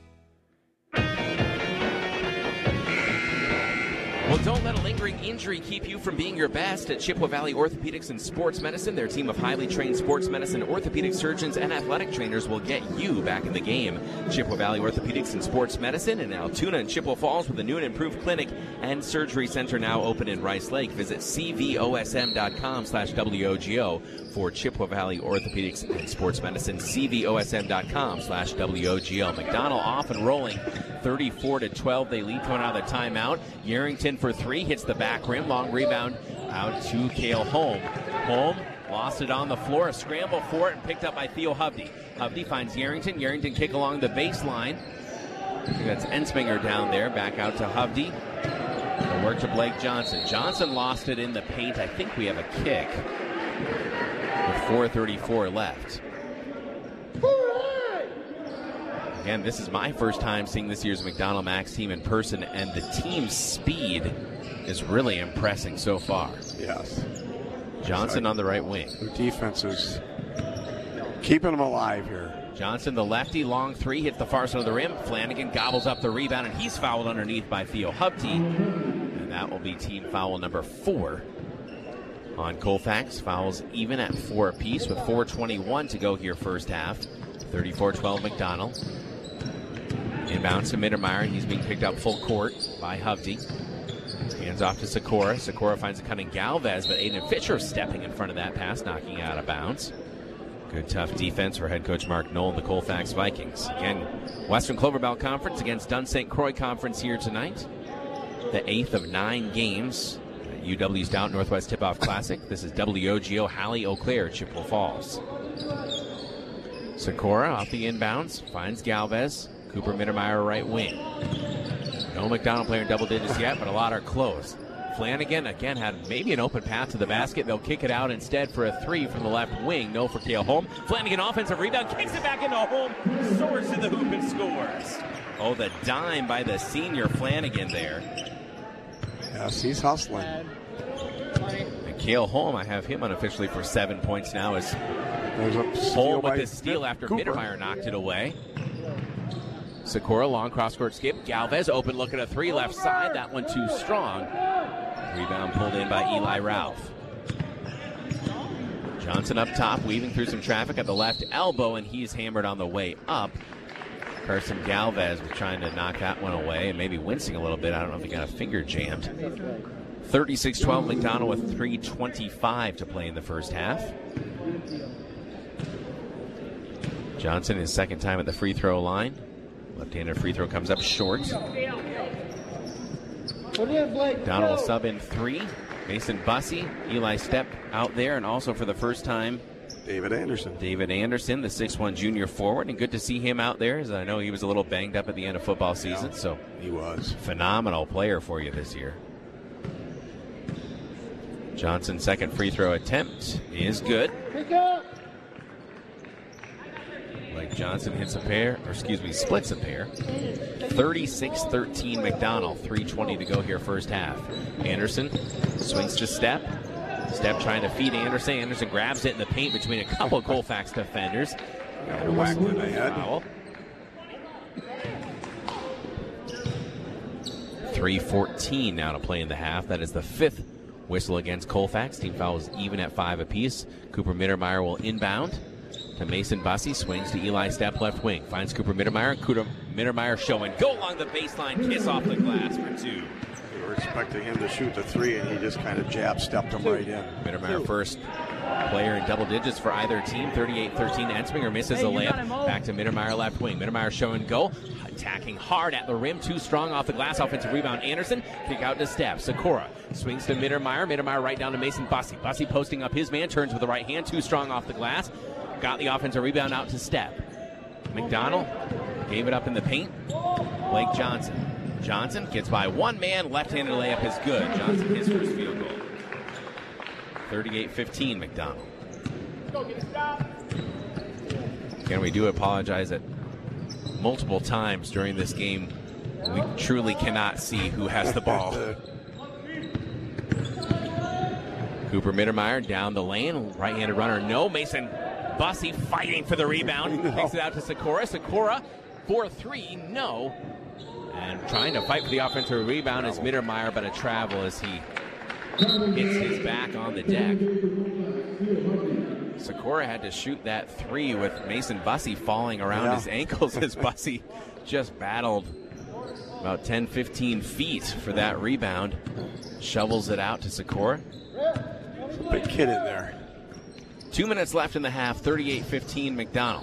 Well, don't let a lingering injury keep you from being your best. At Chippewa Valley Orthopedics and Sports Medicine, their team of highly trained sports medicine, orthopedic surgeons, and athletic trainers will get you back in the game. Chippewa Valley Orthopedics and Sports Medicine in Altoona and Chippewa Falls with a new and improved clinic and surgery center now open in Rice Lake. Visit cvosm.com slash WOGO for Chippewa Valley Orthopedics and Sports Medicine, cvosm.com slash WOGO. McDonald off and rolling, thirty-four to twelve. They lead coming out of the timeout. Yarrington for three, hits the back rim, long rebound out to Cale Holm. Holm lost it on the floor, a scramble for it, and picked up by Theo Hovde. Hovde finds Yarrington. Yarrington kick along the baseline. I think that's Ensminger down there, back out to Hovde. The work to Blake Johnson. Johnson lost it in the paint. I think we have a kick with four thirty-four left. Again, this is my first time seeing this year's McDonald Max team in person, and the team's speed is really impressing so far. Yes. Johnson on the right wing. Their defense is keeping them alive here. Johnson, the lefty, long three, hits the far side of the rim. Flanagan gobbles up the rebound, and he's fouled underneath by Theo Hovde. And that will be team foul number four on Colfax. Fouls even at four apiece with four twenty-one to go here first half. thirty-four twelve McDonald. Inbounds to Mittermeier. He's being picked up full court by Hovde. Hands off to Sikora. Sikora finds a cutting Galvez, but Aiden Fisher stepping in front of that pass, knocking it out of bounds. Good tough defense for head coach Mark Knoll and the Colfax Vikings. Again, Western Clover Belt Conference against Dunn Saint Croix Conference here tonight. The eighth of nine games. U W's Down Northwest Tip-Off Classic. This is W O G O, Hallie, Eau Claire, Chippewa Falls. Sikora off the inbounds, finds Galvez. Cooper Mittermeier right wing. No McDonald player in double digits yet, but a lot are close. Flanagan again had maybe an open path to the basket. They'll kick it out instead for a three from the left wing. No for Cale Holm. Flanagan offensive rebound, kicks it back into Holm, soars to the hoop and scores. Oh, the dime by the senior Flanagan there. Yes, he's hustling. And Cale Holm, I have him unofficially for seven points now. As There's a Holm with the steal after Cooper. Mittermeier knocked it away. Sikora, long cross-court skip. Galvez, open look at a three, left side. That one too strong. Rebound pulled in by Eli Ralph. Johnson up top, weaving through some traffic at the left elbow, and he's hammered on the way up. Carson Galvez was trying to knock that one away and maybe wincing a little bit. I don't know if he got a finger jammed. thirty-six twelve McDonald with three twenty-five to play in the first half. Johnson, his second time at the free throw line. Left-handed free throw comes up short. Donald will sub in three. Mason Bussey, Eli Stepp out there, and also for the first time, David Anderson. David Anderson, the six one junior forward, and good to see him out there, as I know he was a little banged up at the end of football season. Yeah, so he was. Phenomenal player for you this year. Johnson's second free throw attempt is good. Blake Johnson hits a pair, or excuse me, splits a pair. thirty-six thirteen McDonald, three twenty to go here first half. Anderson swings to Step. Step trying to feed Anderson. Anderson grabs it in the paint between a couple of Colfax defenders. And whacked in the head. Foul. three fourteen now to play in the half. That is the fifth whistle against Colfax. Team fouls even at five apiece. Cooper Mittermeier will inbound to Mason Bussey. Swings to Eli Step, left wing. Finds Cooper Mittermeier. Cooper Mittermeier showing. Go along the baseline. Kiss off the glass for two. We were expecting him to shoot the three, and he just kind of jab stepped him right in. Mittermeier first player in double digits for either team. thirty-eight thirteen. Ensminger misses a layup. Back to Mittermeier, left wing. Mittermeier showing go. Attacking hard at the rim. Too strong off the glass. Offensive rebound. Anderson. Kick out to Steph. Sakura swings to Mittermeier. Mittermeier right down to Mason Bussey. Bussey posting up his man. Turns with the right hand. Too strong off the glass. Got the offensive rebound out to Steph. McDonald gave it up in the paint. Blake Johnson. Johnson gets by one man. Left-handed layup is good. Johnson his first field goal. thirty-eight fifteen McDonald. Again, we do apologize that multiple times during this game we truly cannot see who has the ball. Cooper Mittermeier down the lane. Right-handed runner, no. Mason Bussey fighting for the rebound. Takes it out to Sakura. Sakura for three, no. And trying to fight for the offensive rebound is Mittermeier, but a travel as he hits his back on the deck. Sakura had to shoot that three with Mason Bussey falling around yeah. his ankles as Bussey just battled about ten fifteen feet for that rebound. Shovels it out to Sakura. Big kid in there. Two minutes left in the half, thirty-eight fifteen McDonald.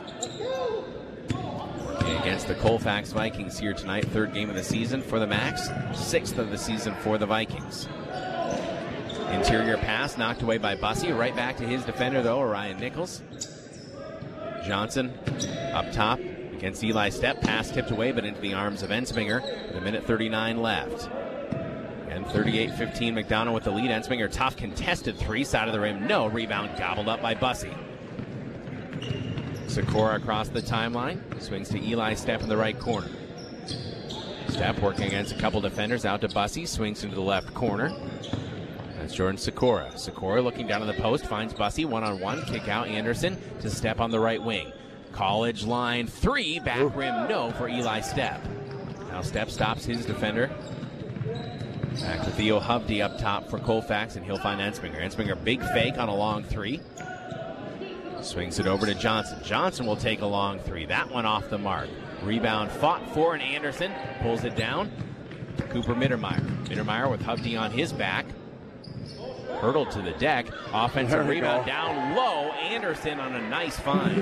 Working against the Colfax Vikings here tonight. Third game of the season for the Max. Sixth of the season for the Vikings. Interior pass knocked away by Bussey. Right back to his defender, though, Orion Nichols. Johnson up top against Eli Step. Pass tipped away, but into the arms of Ensminger with a minute thirty-nine left. And thirty-eight fifteen McDonald with the lead. Ensminger, tough contested three, side of the rim. No, rebound gobbled up by Bussey. Sakura across the timeline. Swings to Eli Step in the right corner. Step working against a couple defenders. Out to Bussey. Swings into the left corner. That's Jordan Sakura. Sakura looking down on the post. Finds Bussey. One-on-one. Kick out Anderson to Step on the right wing. College line three. Back Ooh. rim no for Eli Step. Now Step stops his defender. Back to Theo Hovde up top for Colfax, and he'll find Ensminger. Ensminger, big fake on a long three. Swings it over to Johnson. Johnson will take a long three. That one off the mark. Rebound fought for, and Anderson pulls it down. Cooper Mittermeier. Mittermeier with Hovde on his back. Hurdled to the deck. Offensive rebound go. down low. Anderson on a nice find.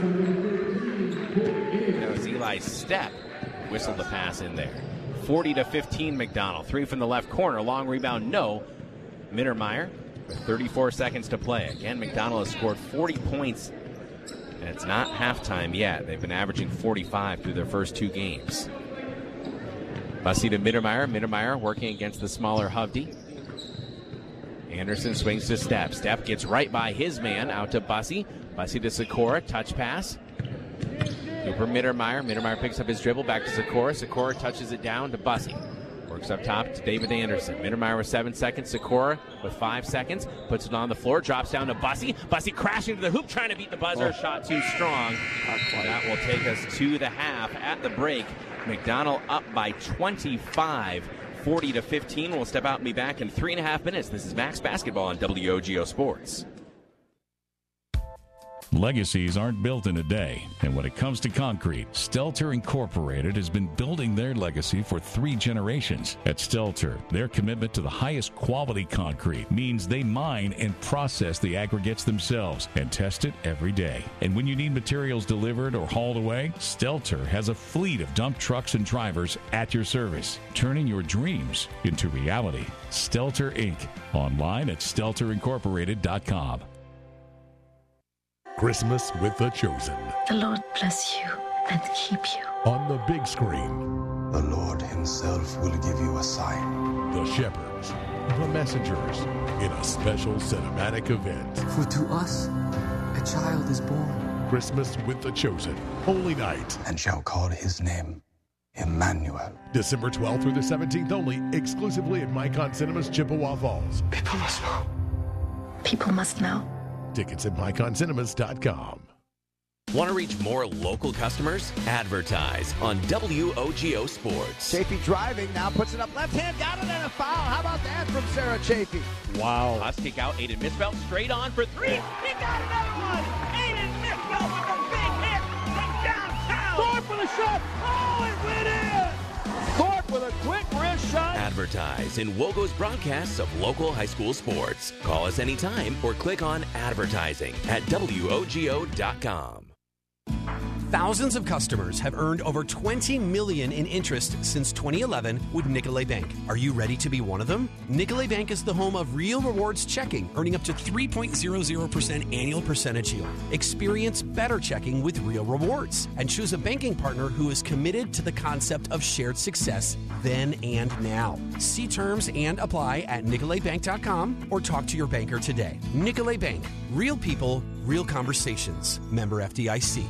That was Eli Step. Whistled the pass in there. forty to fifteen McDonald. Three from the left corner. Long rebound, no. Mittermeier with thirty-four seconds to play. Again, McDonald has scored forty points, and it's not halftime yet. They've been averaging forty-five through their first two games. Bussey to Mittermeier. Mittermeier working against the smaller Hovde. Anderson swings to Step. Step gets right by his man. Out to Bussey. Bussey to Sakura. Touch pass. Cooper Mittermeier. Mittermeier picks up his dribble back to Sakura. Sakura touches it down to Bussey. Works up top to David Anderson. Mittermeier with seven seconds. Sakura with five seconds. Puts it on the floor. Drops down to Bussey. Bussey crashing to the hoop, trying to beat the buzzer. Oh. Shot too strong. That will take us to the half. At the break, McDonald up by twenty-five. forty to fifteen. We'll step out and be back in three and a half minutes. This is Max Basketball on W O G O Sports. Legacies aren't built in a day, and when it comes to concrete, Stelter Incorporated has been building their legacy for three generations. At Stelter, their commitment to the highest quality concrete means they mine and process the aggregates themselves and test it every day. And when you need materials delivered or hauled away, Stelter has a fleet of dump trucks and drivers at your service, turning your dreams into reality. Stelter Incorporated. Online at stelter incorporated dot com. Christmas with The Chosen. The Lord bless you and keep you. On the big screen. The Lord himself will give you a sign. The Shepherds, the Messengers, in a special cinematic event. For to us a child is born. Christmas with the Chosen, Holy Night. And shall call his name Emmanuel. December twelfth through the seventeenth only, exclusively at Micon Cinemas, Chippewa Falls. People must know. People must know. Tickets at micon cinemas dot com. Want to reach more local customers? Advertise on W O G O Sports. Chafee driving, now puts it up left hand, got it, and a foul. How about that from Sarah Chafee? Wow. Huss kick out, Aiden Misfeld straight on for three. He got another one. Aiden Misfeld with a big hit from downtown. Thorpe with a shot. Oh, it went in. Thorpe with a quick wrist shot. Advertise in Wogo's broadcasts of local high school sports. Call us anytime or click on advertising at W O G O dot com. Thousands of customers have earned over twenty million dollars in interest since twenty eleven with Nicolet Bank. Are you ready to be one of them? Nicolet Bank is the home of Real Rewards Checking, earning up to three point zero zero percent annual percentage yield. Experience better checking with Real Rewards and choose a banking partner who is committed to the concept of shared success then and now. See terms and apply at nicolet bank dot com or talk to your banker today. Nicolet Bank, real people, real conversations. Member F D I C.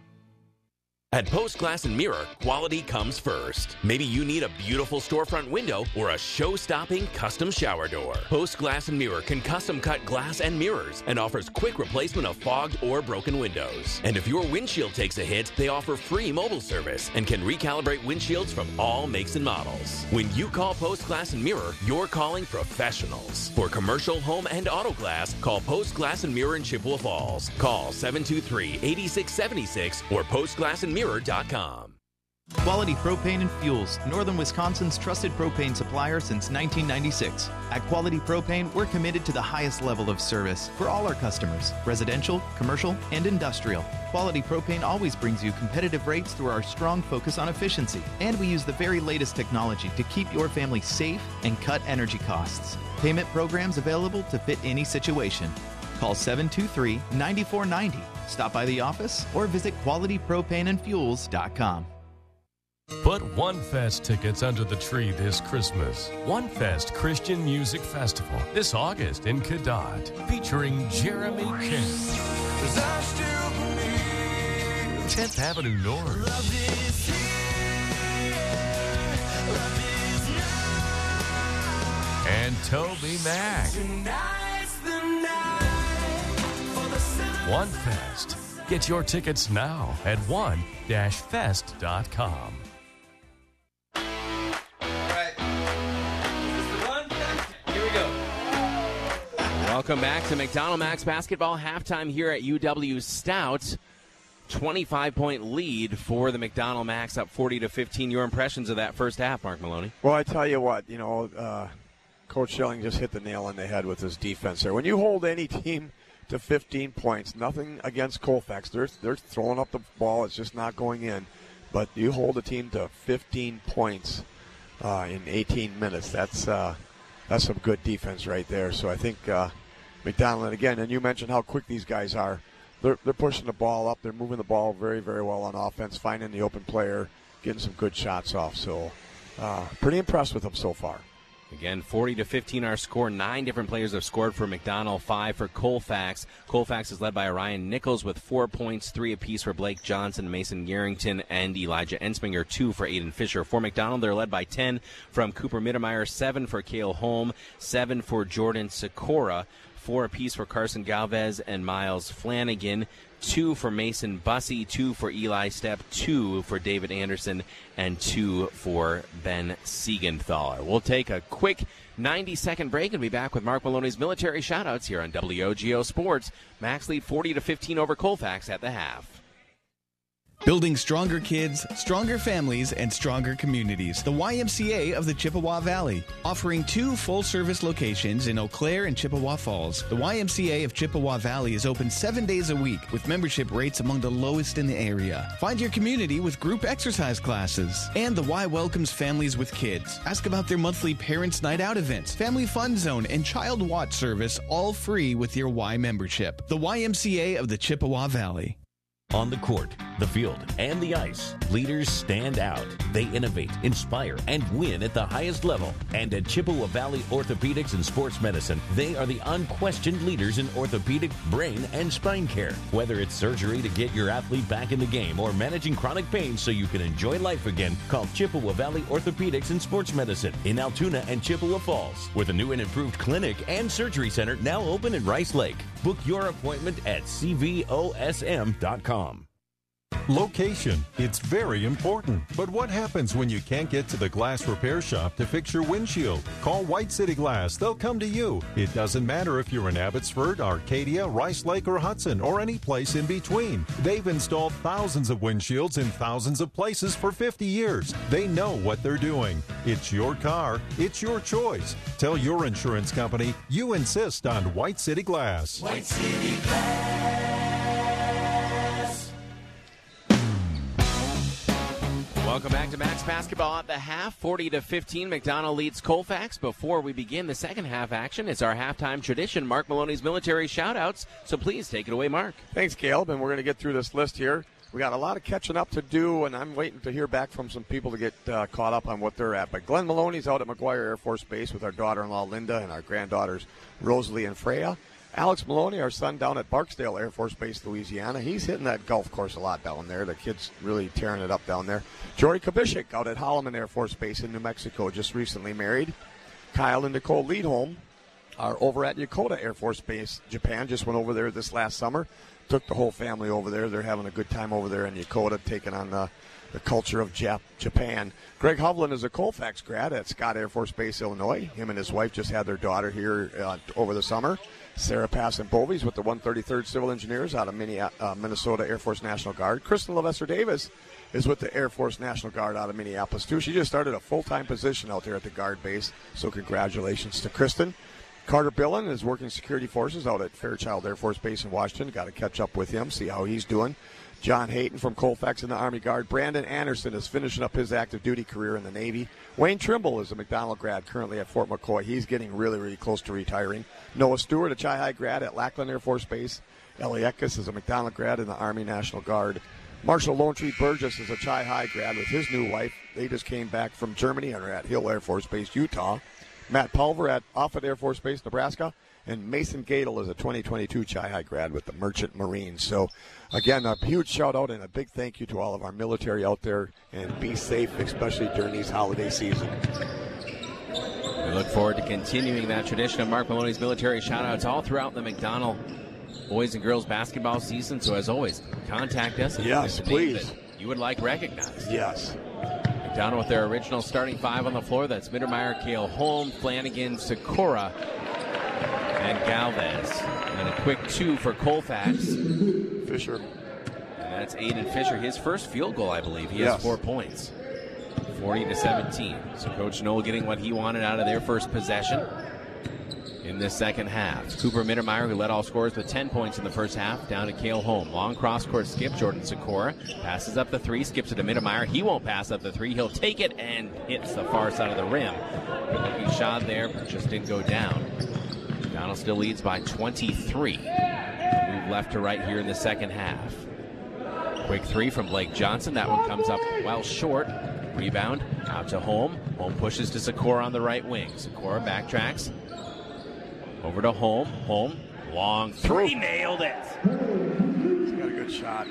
At Post Glass and Mirror, quality comes first. Maybe you need a beautiful storefront window or a show-stopping custom shower door. Post Glass and Mirror can custom cut glass and mirrors and offers quick replacement of fogged or broken windows. And if your windshield takes a hit, they offer free mobile service and can recalibrate windshields from all makes and models. When you call Post Glass and Mirror, you're calling professionals. For commercial, home, and auto glass, call Post Glass and Mirror in Chippewa Falls. Call seven two three, eight six seven six or post glass and mirror dot com. Quality Propane and Fuels, Northern Wisconsin's trusted propane supplier since nineteen ninety-six. At Quality Propane, we're committed to the highest level of service for all our customers, residential, commercial, and industrial. Quality Propane always brings you competitive rates through our strong focus on efficiency, and we use the very latest technology to keep your family safe and cut energy costs. Payment programs available to fit any situation. Call seven two three, nine four nine zero. Stop by the office or visit quality propane and fuels dot com. Put One Fest tickets under the tree this Christmas. One Fest Christian Music Festival this August in Cadott, featuring Jeremy King, tenth Avenue North, and Toby Mac. One Fest. Get your tickets now at one dash fest dot com. Welcome back to McDonald Max basketball halftime here at U W Stout. twenty-five point lead for the McDonald Max, up forty to fifteen. Your impressions of that first half, Mark Maloney? Well, I tell you what, you know, uh, Coach Schilling just hit the nail on the head with his defense there. When you hold any team to fifteen points, nothing against Colfax. They're, they're throwing up the ball. It's just not going in. But you hold a team to fifteen points uh, in eighteen minutes. That's uh, that's some good defense right there. So I think uh, McDonald, again, and you mentioned how quick these guys are. They're, they're pushing the ball up. They're moving the ball very, very well on offense, finding the open player, getting some good shots off. So uh, pretty impressed with them so far. Again, forty to fifteen our score. Nine different players have scored for McDonald, five for Colfax. Colfax is led by Orion Nichols with four points, three apiece for Blake Johnson, Mason Yarrington, and Elijah Ensminger, two for Aiden Fisher. For McDonald, they're led by ten from Cooper Mittermeier, seven for Cale Holm, seven for Jordan Sikora, four apiece for Carson Galvez and Miles Flanagan, two for Mason Bussey, two for Eli Stepp, two for David Anderson, and two for Ben Siegenthaler. We'll take a quick ninety-second break and be back with Mark Maloney's military shoutouts here on W O G O Sports. Max lead forty to fifteen over Colfax at the half. Building stronger kids, stronger families, and stronger communities. The Y M C A of the Chippewa Valley. Offering two full-service locations in Eau Claire and Chippewa Falls. The Y M C A of Chippewa Valley is open seven days a week with membership rates among the lowest in the area. Find your community with group exercise classes. And the Y welcomes families with kids. Ask about their monthly Parents' Night Out events, Family Fun Zone, and Child Watch service, all free with your Y membership. The Y M C A of the Chippewa Valley. On the court, the field, and the ice, leaders stand out. They innovate, inspire, and win at the highest level. And at Chippewa Valley Orthopedics and Sports Medicine, they are the unquestioned leaders in orthopedic, brain, and spine care. Whether it's surgery to get your athlete back in the game or managing chronic pain so you can enjoy life again, call Chippewa Valley Orthopedics and Sports Medicine in Altoona and Chippewa Falls, with a new and improved clinic and surgery center now open in Rice Lake. Book your appointment at C V O S M dot com. Location. It's very important. But what happens when you can't get to the glass repair shop to fix your windshield? Call White City Glass. They'll come to you. It doesn't matter if you're in Abbotsford, Arcadia, Rice Lake, or Hudson, or any place in between. They've installed thousands of windshields in thousands of places for fifty years. They know what they're doing. It's your car. It's your choice. Tell your insurance company you insist on White City Glass. White City Glass. Welcome back to Max Basketball at the half. forty to fifteen, McDonald leads Colfax. Before we begin the second half action, it's our halftime tradition, Mark Maloney's military shout-outs. So please take it away, Mark. Thanks, Caleb, and we're going to get through this list here. We got a lot of catching up to do, and I'm waiting to hear back from some people to get uh, caught up on what they're at. But Glenn Maloney's out at McGuire Air Force Base with our daughter-in-law, Linda, and our granddaughters, Rosalie and Freya. Alex Maloney, our son, down at Barksdale Air Force Base, Louisiana. He's hitting that golf course a lot down there. The kid's really tearing it up down there. Jory Kubishik out at Holloman Air Force Base in New Mexico, just recently married. Kyle and Nicole Liedholm are over at Yokota Air Force Base, Japan. Just went over there this last summer. Took the whole family over there. They're having a good time over there in Yokota, taking on the, the culture of Jap- Japan. Greg Hovland is a Colfax grad at Scott Air Force Base, Illinois. Him and his wife just had their daughter here uh, over the summer. Sarah Passon-Bovies with the one thirty-third Civil Engineers out of Minnesota Air Force National Guard. Kristen Levester-Davis is with the Air Force National Guard out of Minneapolis, too. She just started a full-time position out there at the Guard base, so congratulations to Kristen. Carter Billen is working security forces out at Fairchild Air Force Base in Washington. Got to catch up with him, see how he's doing. John Hayton from Colfax in the Army Guard. Brandon Anderson is finishing up his active duty career in the Navy. Wayne Trimble is a McDonald grad currently at Fort McCoy. He's getting really, really close to retiring. Noah Stewart, a Chi High grad at Lackland Air Force Base. Ellie Eckes is a McDonald grad in the Army National Guard. Marshall Lone Tree Burgess is a Chi High grad with his new wife. They just came back from Germany and are at Hill Air Force Base, Utah. Matt Pulver at Offutt Air Force Base, Nebraska. And Mason Gadel is a twenty twenty-two Chi High grad with the Merchant Marines. So, again, a huge shout-out and a big thank you to all of our military out there. And be safe, especially during these holiday season. We look forward to continuing that tradition of Mark Maloney's military shout-outs all throughout the McDonald boys and girls basketball season. So, as always, contact us. Yes, please. You would like recognized. Yes. McDonald with their original starting five on the floor. That's Mittermeier, Cale Holm, Flanagan, Sikora, and Galvez. And a quick two for Colfax. Fisher. And that's Aiden Fisher. His first field goal, I believe. He yes. has four points. forty to seventeen. So Coach Knoll getting what he wanted out of their first possession in this second half. Cooper Mittermeier, who led all scorers with ten points in the first half, down to Cale Holm. Long cross-court skip. Jordan Sikora passes up the three, skips it to Mittermeier. He won't pass up the three. He'll take it and hits the far side of the rim. Good shot there, but just didn't go down. Donald still leads by twenty-three. Move left to right here in the second half. Quick three from Blake Johnson. That one comes up well short. Rebound out to Holm. Holm pushes to Sikora on the right wing. Sikora backtracks. Over to Holm. Holm, long three, nailed it. He's got a good shot.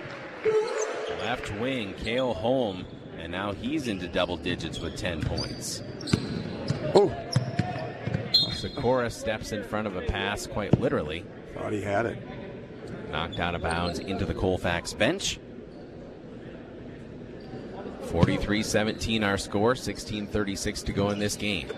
Left wing, Cale Holm, and now he's into double digits with ten points. Oh. Sikora steps in front of a pass, quite literally. Thought he had it. Knocked out of bounds into the Colfax bench. forty-three seventeen our score, sixteen thirty-six to go in this game.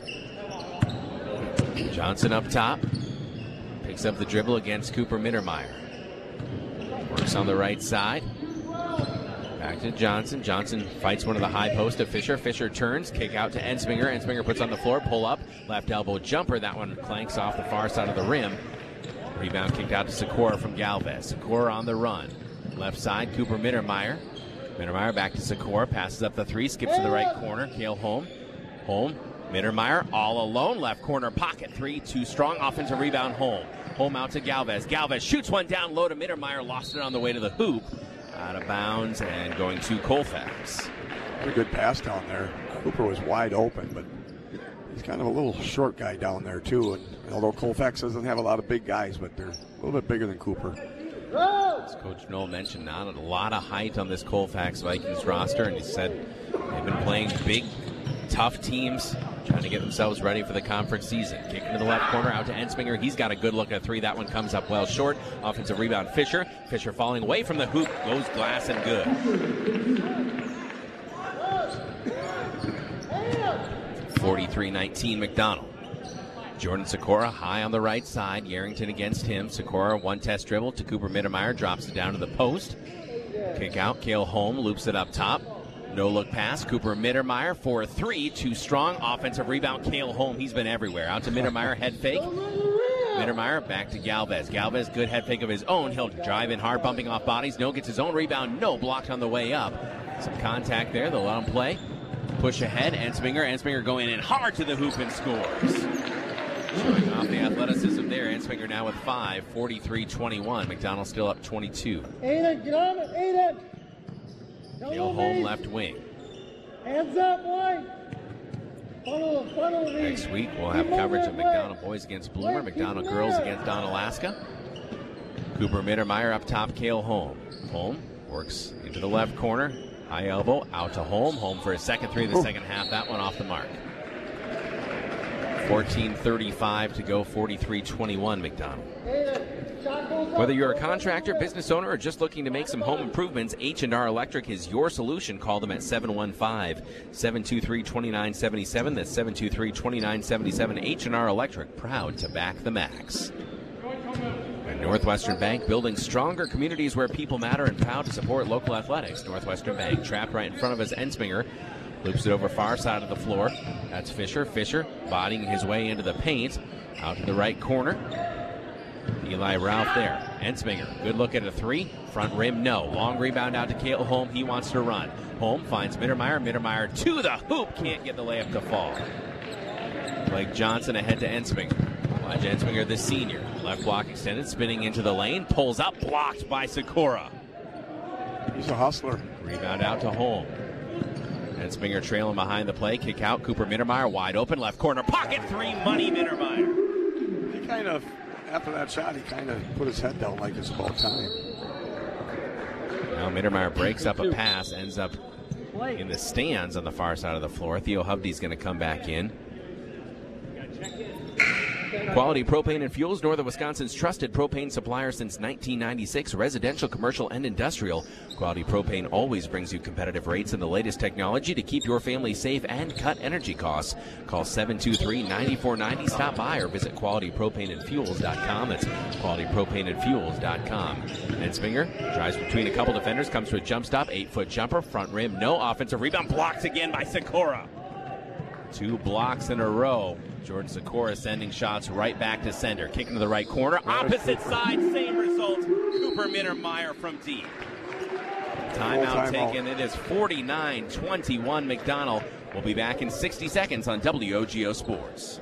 Johnson up top. Picks up the dribble against Cooper Mittermeier. Works on the right side. Back to Johnson. Johnson fights one of the high posts of Fisher. Fisher turns. Kick out to Ensminger. Ensminger puts on the floor. Pull up. Left elbow jumper. That one clanks off the far side of the rim. Rebound kicked out to Sikora from Galvez. Sikora on the run. Left side, Cooper Mittermeier. Mittermeier back to Sikora. Passes up the three. Skips to the right corner. Cale Holm. Holm. Mittermeier all alone. Left corner pocket three. Too strong. Offensive rebound Holm. Holm out to Galvez. Galvez shoots one down low to Mittermeier. Lost it on the way to the hoop. Out of bounds and going to Colfax. A good pass down there. Cooper was wide open, but he's kind of a little short guy down there, too. And although Colfax doesn't have a lot of big guys, but they're a little bit bigger than Cooper. As Coach Knoll mentioned, not a lot of height on this Colfax Vikings roster, and he said they've been playing big, tough teams, trying to get themselves ready for the conference season. Kick into the left corner, out to Ensminger. He's got a good look at three. That one comes up well short. Offensive rebound, Fisher. Fisher falling away from the hoop, goes glass and good. forty-three nineteen McDonald. Jordan Sikora high on the right side. Yarrington against him. Sikora, one test dribble to Cooper Mittermeier. Drops it down to the post. Kick out. Cale Holm loops it up top. No look pass. Cooper Mittermeier for three. Too strong. Offensive rebound. Cale Holm. He's been everywhere. Out to Mittermeier. Head fake. Mittermeier back to Galvez. Galvez, good head fake of his own. He'll drive in hard, bumping off bodies. No gets his own rebound. No blocked on the way up. Some contact there. They'll let him play. Push ahead. Ensminger. Ensminger going in hard to the hoop and scores. Showing off the athleticism there. Ensminger now with five, forty-three twenty-one. McDonald still up twenty-two. Aiden, get on it, Aiden. Cale Holm left wing. Hands up, boy. Funnel, funnel me. Next week we'll have coverage of McDonald boys against Bloomer, McDonald girls against Onalaska. Cooper Mittermeier up top, Cale Holm. Holm works into the left corner. High elbow, out to Holm. Holm for his second three of the second half. That one off the mark. fourteen thirty-five to go, forty-three twenty-one McDonald. Whether you're a contractor, business owner, or just looking to make some home improvements, H and R Electric is your solution. Call them at seven one five, seven two three, two nine seven seven. That's seven two three, two nine seven seven. H and R Electric, proud to back the Max. And Northwestern Bank, building stronger communities where people matter and proud to support local athletics. Northwestern Bank, trapped right in front of us, Ensminger. Loops it over far side of the floor. That's Fisher. Fisher bodying his way into the paint. Out to the right corner. Eli Ralph there. Ensminger, good look at a three. Front rim, no. Long rebound out to Cale Holm. He wants to run. Holm finds Mittermeier. Mittermeier to the hoop. Can't get the layup to fall. Blake Johnson ahead to Ensminger. Elijah Ensminger, the senior. Left block extended, spinning into the lane. Pulls up, blocked by Sikora. He's a hustler. Rebound out to Holm. Ensminger trailing behind the play. Kick out. Cooper Mittermeier wide open. Left corner. Pocket three. Money Mittermeier. He kind of, after that shot, he kind of put his head down like it's about time. Now Mittermeier breaks up a pass. Ends up in the stands on the far side of the floor. Theo Hovde's going to come back in. Quality Propane and Fuels, Northern Wisconsin's trusted propane supplier since nineteen ninety-six, residential, commercial, and industrial. Quality Propane always brings you competitive rates and the latest technology to keep your family safe and cut energy costs. Call seven two three, nine four nine zero, stop by, or visit quality propane and fuels dot com. That's quality propane and fuels dot com. Ensminger drives between a couple defenders, comes to a jump stop, eight-foot jumper, front rim, no offensive rebound, blocked again by Sikora. Two blocks in a row. Jordan Sikora sending shots right back to sender. Kick into the right corner. Opposite side, same result. Cooper Mittermeier from deep. Timeout taken. It is forty-nine twenty-one McDonald. We'll be back in sixty seconds on W O G O Sports.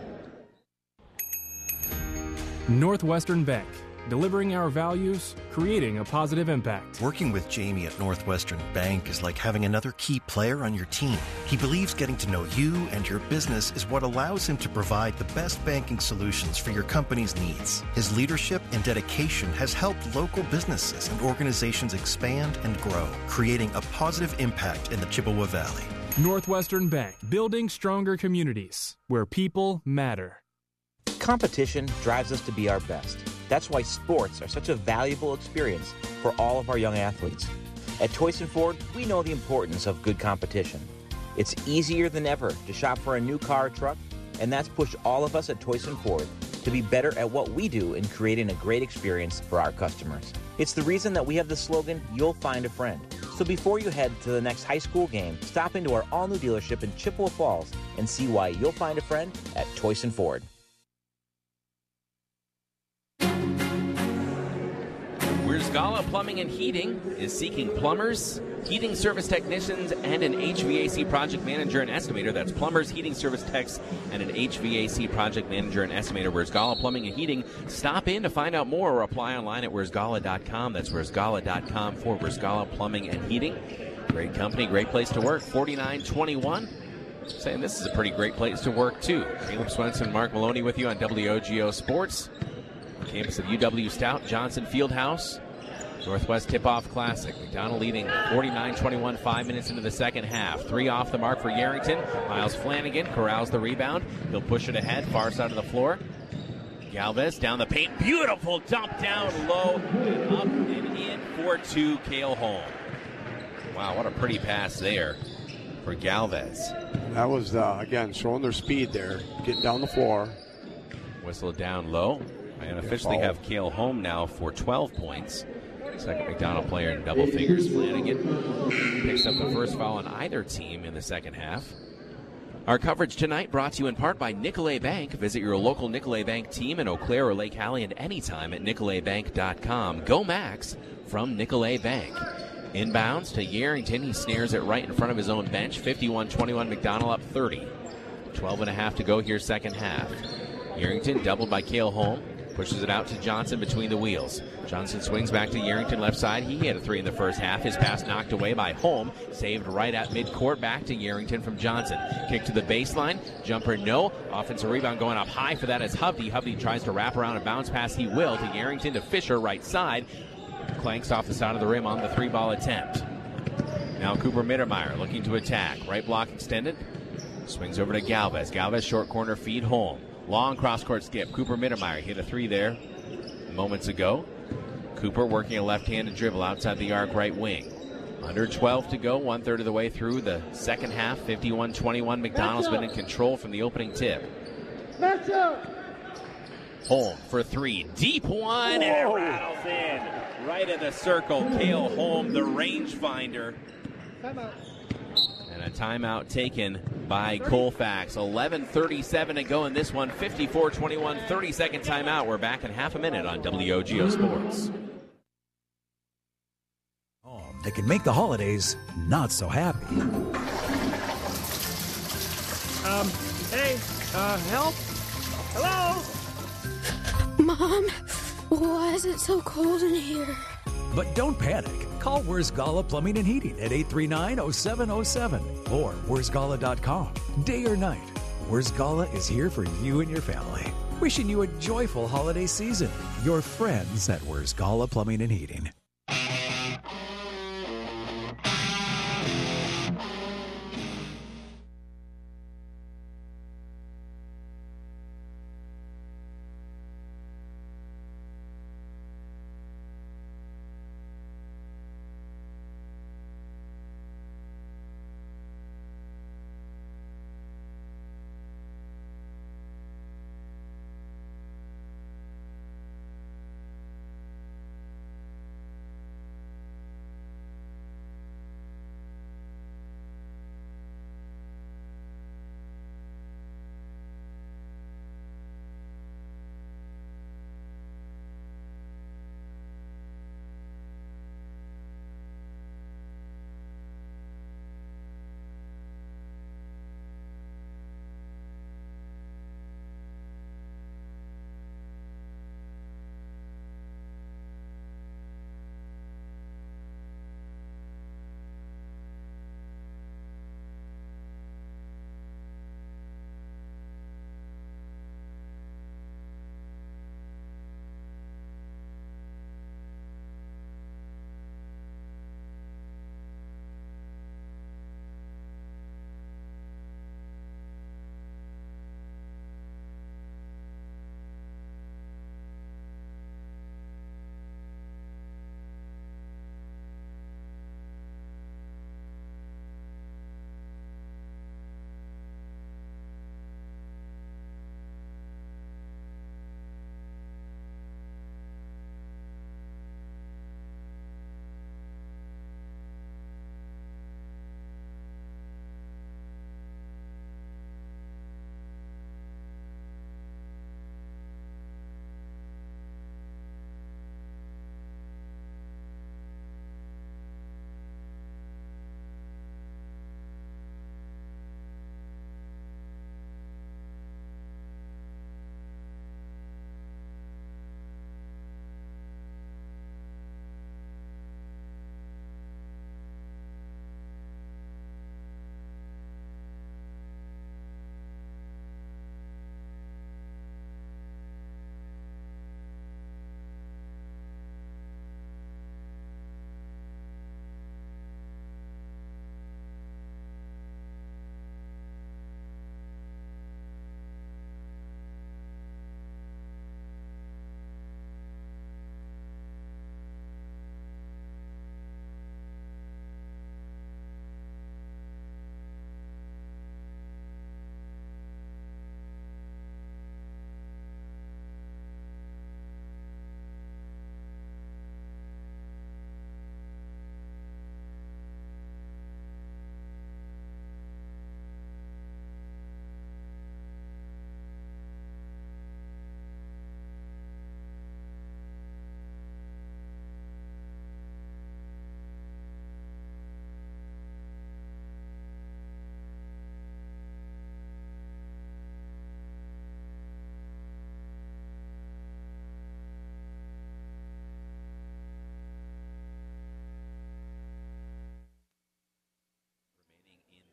Northwestern Bank. Delivering our values, creating a positive impact. Working with Jamie at Northwestern Bank is like having another key player on your team. He believes getting to know you and your business is what allows him to provide the best banking solutions for your company's needs. His leadership and dedication has helped local businesses and organizations expand and grow, creating a positive impact in the Chippewa Valley. Northwestern Bank, building stronger communities where people matter. Competition drives us to be our best. That's why sports are such a valuable experience for all of our young athletes. At Toyson Ford, we know the importance of good competition. It's easier than ever to shop for a new car or truck, and that's pushed all of us at Toyson Ford to be better at what we do in creating a great experience for our customers. It's the reason that we have the slogan, "You'll find a friend." So before you head to the next high school game, stop into our all-new dealership in Chippewa Falls and see why you'll find a friend at Toyson Ford. Gala Plumbing and Heating is seeking plumbers, heating service technicians, and an H V A C project manager and estimator. That's plumbers, heating service techs, and an H V A C project manager and estimator. Where's Gala Plumbing and Heating? Stop in to find out more or apply online at where's gala dot com. That's where's gala dot com for Where's Gala Plumbing and Heating. Great company, great place to work. forty-nine twenty-one. Saying this is a pretty great place to work, too. Caleb Swenson, Mark Maloney with you on W O G O Sports. Campus of U W Stout, Johnson Fieldhouse. Northwest Tip-Off Classic. McDonald leading forty-nine twenty-one, five minutes into the second half. Three off the mark for Yerington. Miles Flanagan corrals the rebound. He'll push it ahead, far side of the floor. Galvez down the paint. Beautiful dump down low. And up and in for two, Cale Holm. Wow, what a pretty pass there for Galvez. That was, uh, again, showing their speed there. Getting down the floor. Whistle down low. And officially have Cale Holm now for twelve points. Second McDonald player in double figures. Flanagan picks up the first foul on either team in the second half. Our coverage tonight brought to you in part by Nicolet Bank. Visit your local Nicolet Bank team in Eau Claire or Lake Hallie and anytime at nicolet bank dot com. Go Max from Nicolet Bank. Inbounds to Yerington. He snares it right in front of his own bench. fifty-one twenty-one, McDonald up thirty. twelve and a half to go here second half. Yerington doubled by Cale Holm. Pushes it out to Johnson between the wheels. Johnson swings back to Yerington left side. He hit a three in the first half. His pass knocked away by Holm. Saved right at midcourt. Back to Yerington from Johnson. Kick to the baseline. Jumper no. Offensive rebound going up high for that is Hovde. Hovde tries to wrap around and bounce pass. He will to Yerington to Fisher right side. Clanks off the side of the rim on the three ball attempt. Now Cooper Mittermeier looking to attack. Right block extended. Swings over to Galvez. Galvez short corner feed Holm. Long cross-court skip. Cooper Mittermeier hit a three there moments ago. Cooper working a left-handed dribble outside the arc right wing. Under twelve to go, one-third of the way through the second half. fifty-one twenty-one. McDonald's been in control from the opening tip. Holm for three. Deep one, and it rattles in. Right in the circle. Cale Holm, the rangefinder. And a timeout taken by Colfax. eleven thirty-seven to go in this one. fifty-four twenty-one, thirty-second timeout. We're back in half a minute on W O G O Sports. That can make the holidays not so happy. Um, hey, uh, help? Hello? Mom, why is it so cold in here? But don't panic. Call Where's Gala Plumbing and Heating at eight three nine, oh seven oh seven or where's gala dot com. Day or night, Where's Gala is here for you and your family. Wishing you a joyful holiday season. Your friends at Where's Gala Plumbing and Heating.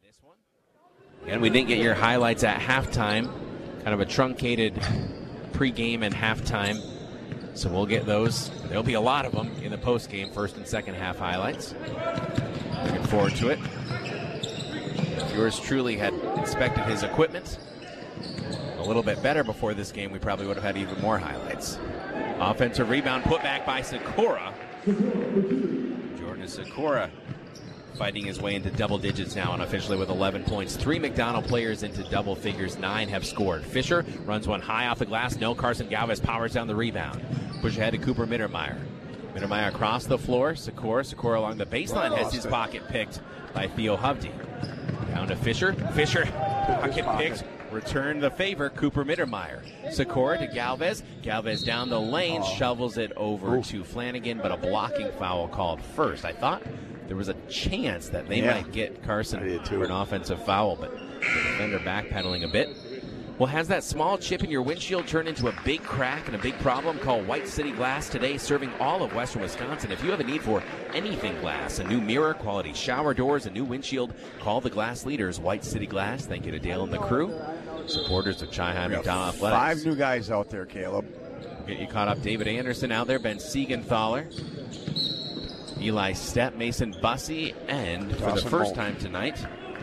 And we didn't get your highlights at halftime. Kind of a truncated pregame and halftime. So we'll get those. There'll be a lot of them in the postgame, first and second half highlights. Looking forward to it. If yours truly had inspected his equipment a little bit better before this game, we probably would have had even more highlights. Offensive rebound put back by Sikora. Jordan Sikora fighting his way into double digits now, and officially with eleven points. Three McDonald players into double figures. Nine have scored. Fisher runs one high off the glass. No, Carson Galvez powers down the rebound. Push ahead to Cooper Mittermeier. Mittermeier across the floor. Sikora. Sikora along the baseline has his pocket picked by Theo Hovde. Down to Fisher. Fisher pocket picked. Return the favor, Cooper Mittermeier. Sikora to Galvez. Galvez down the lane, oh. shovels it over Ooh. to Flanagan, but a blocking foul called first. I thought there was a chance that they yeah. might get Carson for an offensive foul, but the defender backpedaling a bit. Well, has that small chip in your windshield turned into a big crack and a big problem? Call White City Glass today, serving all of western Wisconsin. If you have a need for anything glass, a new mirror, quality shower doors, a new windshield, call the glass leaders, White City Glass. Thank you to Dale and the crew, supporters of Chi-High McDonald Athletics. Five new guys out there, Caleb. Get you caught up. David Anderson out there, Ben Siegenthaler, Eli Stepp, Mason Bussey, and for Dawson the first Moulton. time tonight,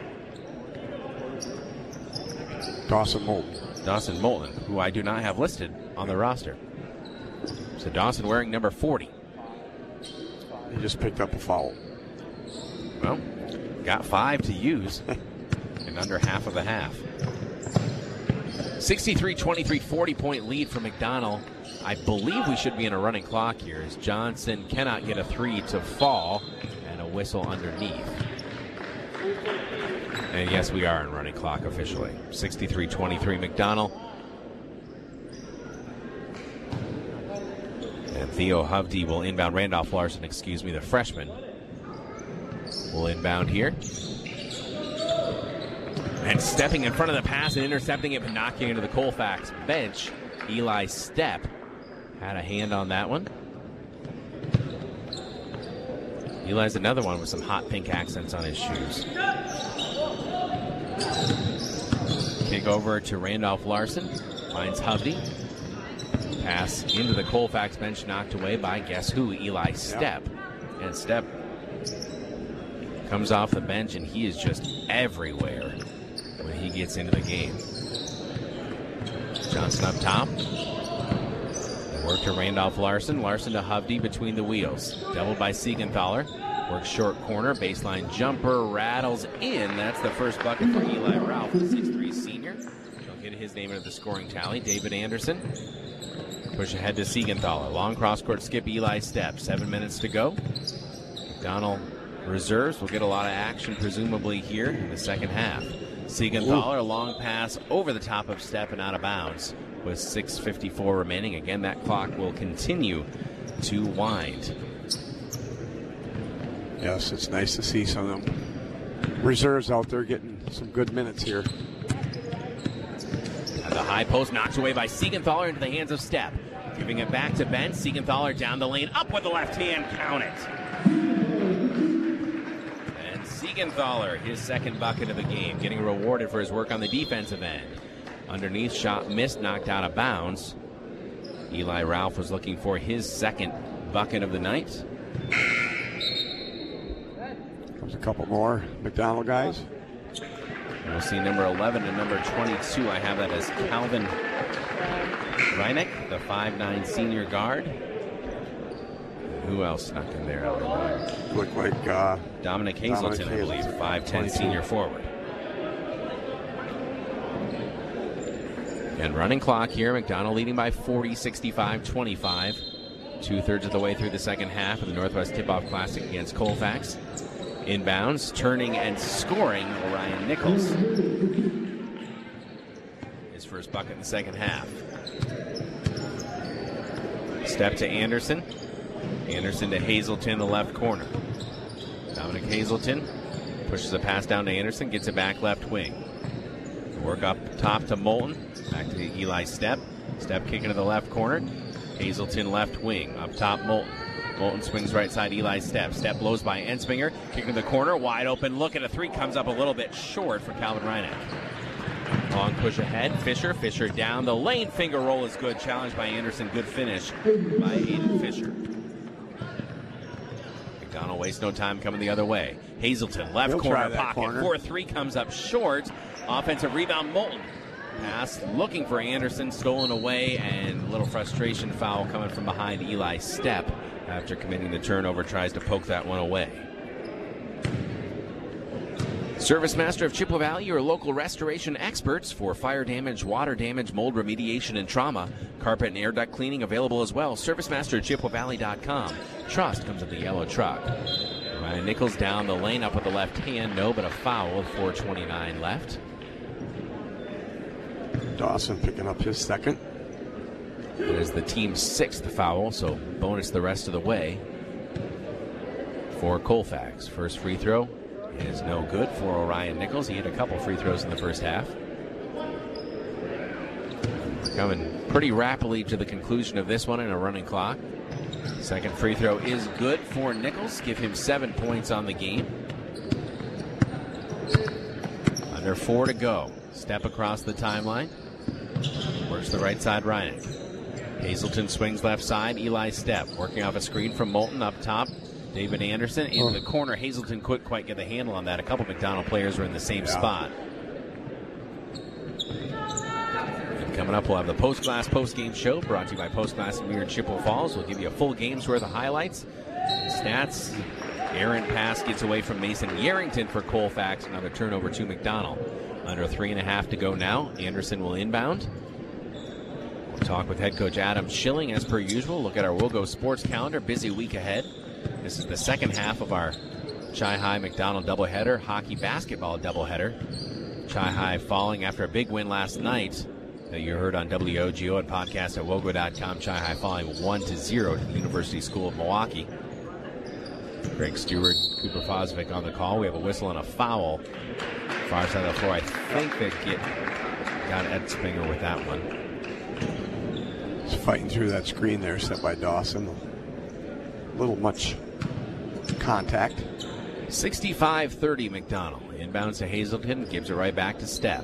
Dawson Moulton. Dawson Moulton, who I do not have listed on the roster. So Dawson wearing number forty. He just picked up a foul. Well, got five to use in under half of a half. sixty-three twenty-three, forty-point lead for McDonald. I believe we should be in a running clock here as Johnson cannot get a three to fall and a whistle underneath. And yes, we are in running clock officially. sixty-three twenty-three McDonald. And Theo Hovde will inbound. Randolph Larson, excuse me, the freshman, will inbound here. And stepping in front of the pass and intercepting it, but knocking into the Colfax bench. Eli Stepp had a hand on that one. Eli's another one with some hot pink accents on his shoes. Kick over to Randolph Larson. Finds Hovde. Pass into the Colfax bench, knocked away by guess who? Eli Stepp. Yep. And Stepp comes off the bench, and he is just everywhere when he gets into the game. Johnson up top. Work to Randolph Larson. Larson to Hovde between the wheels. Doubled by Siegenthaler. Works short corner. Baseline jumper. Rattles in. That's the first bucket for Eli Ralph, the six three senior. He'll get his name into the scoring tally. David Anderson. Push ahead to Siegenthaler. Long cross-court skip. Eli Stepp. Seven minutes to go. McDonald reserves will get a lot of action presumably here in the second half. Siegenthaler, a long pass over the top of Stepp and out of bounds with six fifty-four remaining. Again, that clock will continue to wind. Yes, it's nice to see some of them reserves out there getting some good minutes here. At the high post, knocked away by Siegenthaler into the hands of Stepp. Giving it back to Ben. Siegenthaler down the lane, up with the left hand, count it. And Siegenthaler, his second bucket of the game, getting rewarded for his work on the defensive end. Underneath, shot missed, knocked out of bounds. Eli Ralph was looking for his second bucket of the night. Comes a couple more McDonald guys. We'll see number eleven and number twenty-two. I have that as Calvin Reineck, the five nine senior guard. Who else snuck in there? Looked like uh, Dominic Hazelton, Dominic I believe, five ten senior forward. And running clock here, McDonald leading by forty, sixty-five twenty-five. Two-thirds of the way through the second half of the Northwest Tip-Off Classic against Colfax. Inbounds, turning and scoring, Ryan Nichols. His first bucket in the second half. Step to Anderson. Anderson to Hazelton, the left corner. Dominic Hazelton pushes a pass down to Anderson, gets it back left wing. Work up top to Moulton. Back to Eli Stepp. Stepp kicking to the left corner. Hazelton left wing. Up top, Moulton. Moulton swings right side, Eli Stepp. Stepp blows by Ensminger. Kick to the corner, wide open. Look at a three, comes up a little bit short for Calvin Reineck. Long push ahead, Fisher. Fisher down the lane. Finger roll is good. Challenged by Anderson. Good finish by Aiden Fisher. McDonald wastes no time coming the other way. Hazelton, left He'll corner pocket. four corner. three comes up short. Offensive rebound, Moulton. Pass looking for Anderson, stolen away, and a little frustration foul coming from behind Eli Stepp after committing the turnover, tries to poke that one away. Service Master of Chippewa Valley, your local restoration experts for fire damage, water damage, mold remediation, and trauma. Carpet and air duct cleaning available as well. Service Master at Chippewa Valley dot com. Trust comes with the yellow truck. Ryan Nichols down the lane, up with the left hand. No, but a foul with four twenty-nine left. Dawson picking up his second. It is the team's sixth foul, so bonus the rest of the way for Colfax. First free throw is no good for Orion Nichols. He hit a couple free throws in the first half. We're coming pretty rapidly to the conclusion of this one in a running clock. Second free throw is good for Nichols. Give him seven points on the game. Under four to go. Step across the timeline. Works the right side, Reineck. Hazelton swings left side. Eli Stepp working off a screen from Moulton up top. David Anderson into the corner. Hazelton couldn't quite get the handle on that. A couple McDonald players were in the same yeah. spot. And coming up, we'll have the Post Glass post-game show brought to you by Post Glass and Mirror in Chippewa Falls. We'll give you a full game's worth of highlights, stats. Errant pass gets away from Mason Yarrington for Colfax. Another turnover to McDonald. Under three and a half to go now. Anderson will inbound. We'll talk with head coach Adam Schilling as per usual. Look at our We'll Go Sports calendar. Busy week ahead. This is the second half of our Chi-High McDonald doubleheader, hockey basketball doubleheader. Chi-High falling after a big win last night that you heard on W O G O and podcast at wogo dot com. Chi-High falling one to zero to the University School of Milwaukee. Greg Stewart, Cooper Fosvik on the call. We have a whistle and a foul. Far side of the floor. I think they get got Ensminger with that one. He's fighting through that screen there set by Dawson. A little much contact. sixty-five thirty McDonald. Inbounds to Hazelton. Gives it right back to Stepp.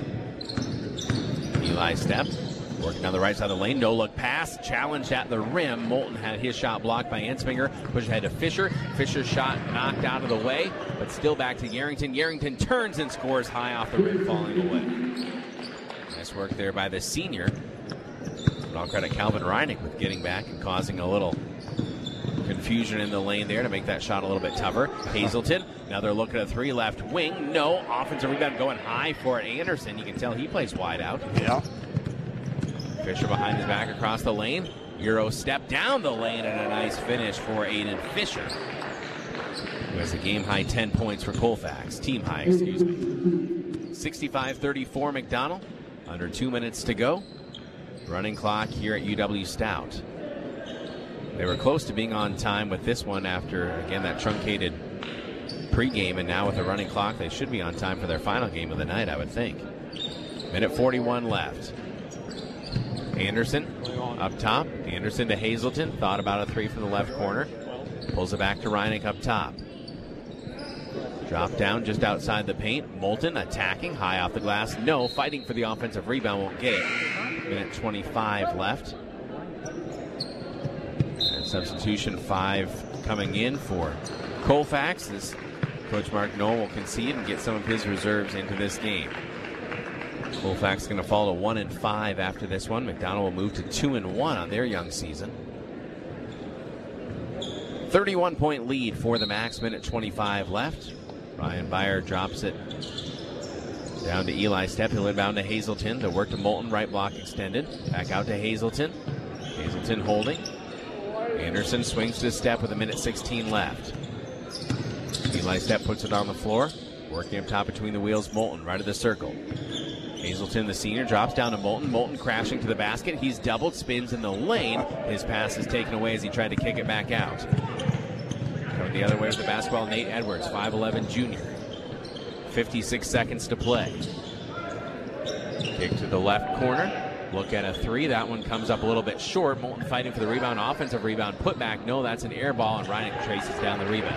Eli Stepp working on the right side of the lane. No look pass. Challenged at the rim. Moulton had his shot blocked by Ensminger. Push ahead to Fisher. Fisher's shot knocked out of the way, but still back to Yarrington. Yarrington turns and scores high off the rim, falling away. Nice work there by the senior. But I'll credit Calvin Reineck with getting back and causing a little confusion in the lane there to make that shot a little bit tougher. Hazelton, another look at a three left wing. No, offensive rebound going high for Anderson. You can tell he plays wide out. Yeah. Fisher behind his back across the lane. Euro step down the lane and a nice finish for Aiden Fisher, who has a game-high ten points for Colfax. Team-high, excuse me. sixty-five thirty-four McDonald. Under two minutes to go. Running clock here at U W Stout. They were close to being on time with this one after, again, that truncated pregame, and now with the running clock, they should be on time for their final game of the night, I would think. Minute forty-one left. Anderson up top. Anderson to Hazelton. Thought about a three from the left corner. Pulls it back to Reineck up top. Drop down just outside the paint. Moulton attacking. High off the glass. No. Fighting for the offensive rebound. Won't get it. Minute twenty-five left. And substitution five coming in for Colfax as Coach Mark Knoll will concede and get some of his reserves into this game. Colfax is going to fall to one and five after this one. McDonald will move to two and one on their young season. thirty-one point lead for the Max. Minute twenty-five left. Ryan Byer drops it down to Eli Stepp. He'll inbound to Hazelton. The work to Moulton. Right block extended. Back out to Hazelton. Hazelton holding. Anderson swings to Stepp with a minute sixteen left. Eli Stepp puts it on the floor. Working up top between the wheels. Moulton right of the circle. Hazelton, the senior, drops down to Moulton. Moulton crashing to the basket. He's doubled, spins in the lane. His pass is taken away as he tried to kick it back out. Going the other way with the basketball, Nate Edwards, five eleven junior. fifty-six seconds to play. Kick to the left corner. Look at a three. That one comes up a little bit short. Moulton fighting for the rebound. Offensive rebound. Put back. No, that's an air ball, and Reineck traces down the rebound.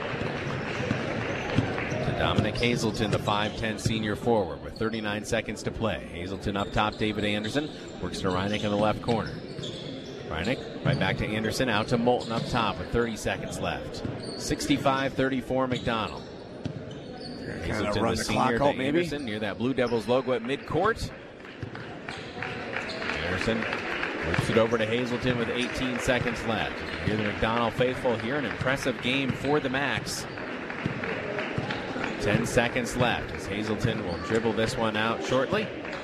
To Dominic Hazelton, the five ten senior forward, with thirty-nine seconds to play. Hazelton up top. David Anderson works to Reineck in the left corner. Reineck right back to Anderson. Out to Moulton up top with thirty seconds left. sixty-five thirty-four McDonald. Hazelton, run the the senior, clock out, to maybe? Anderson near that Blue Devils logo at midcourt. Anderson whips it over to Hazelton with eighteen seconds left. Here the McDonald faithful here. An impressive game for the Max. ten seconds left as Hazelton will dribble this one out shortly.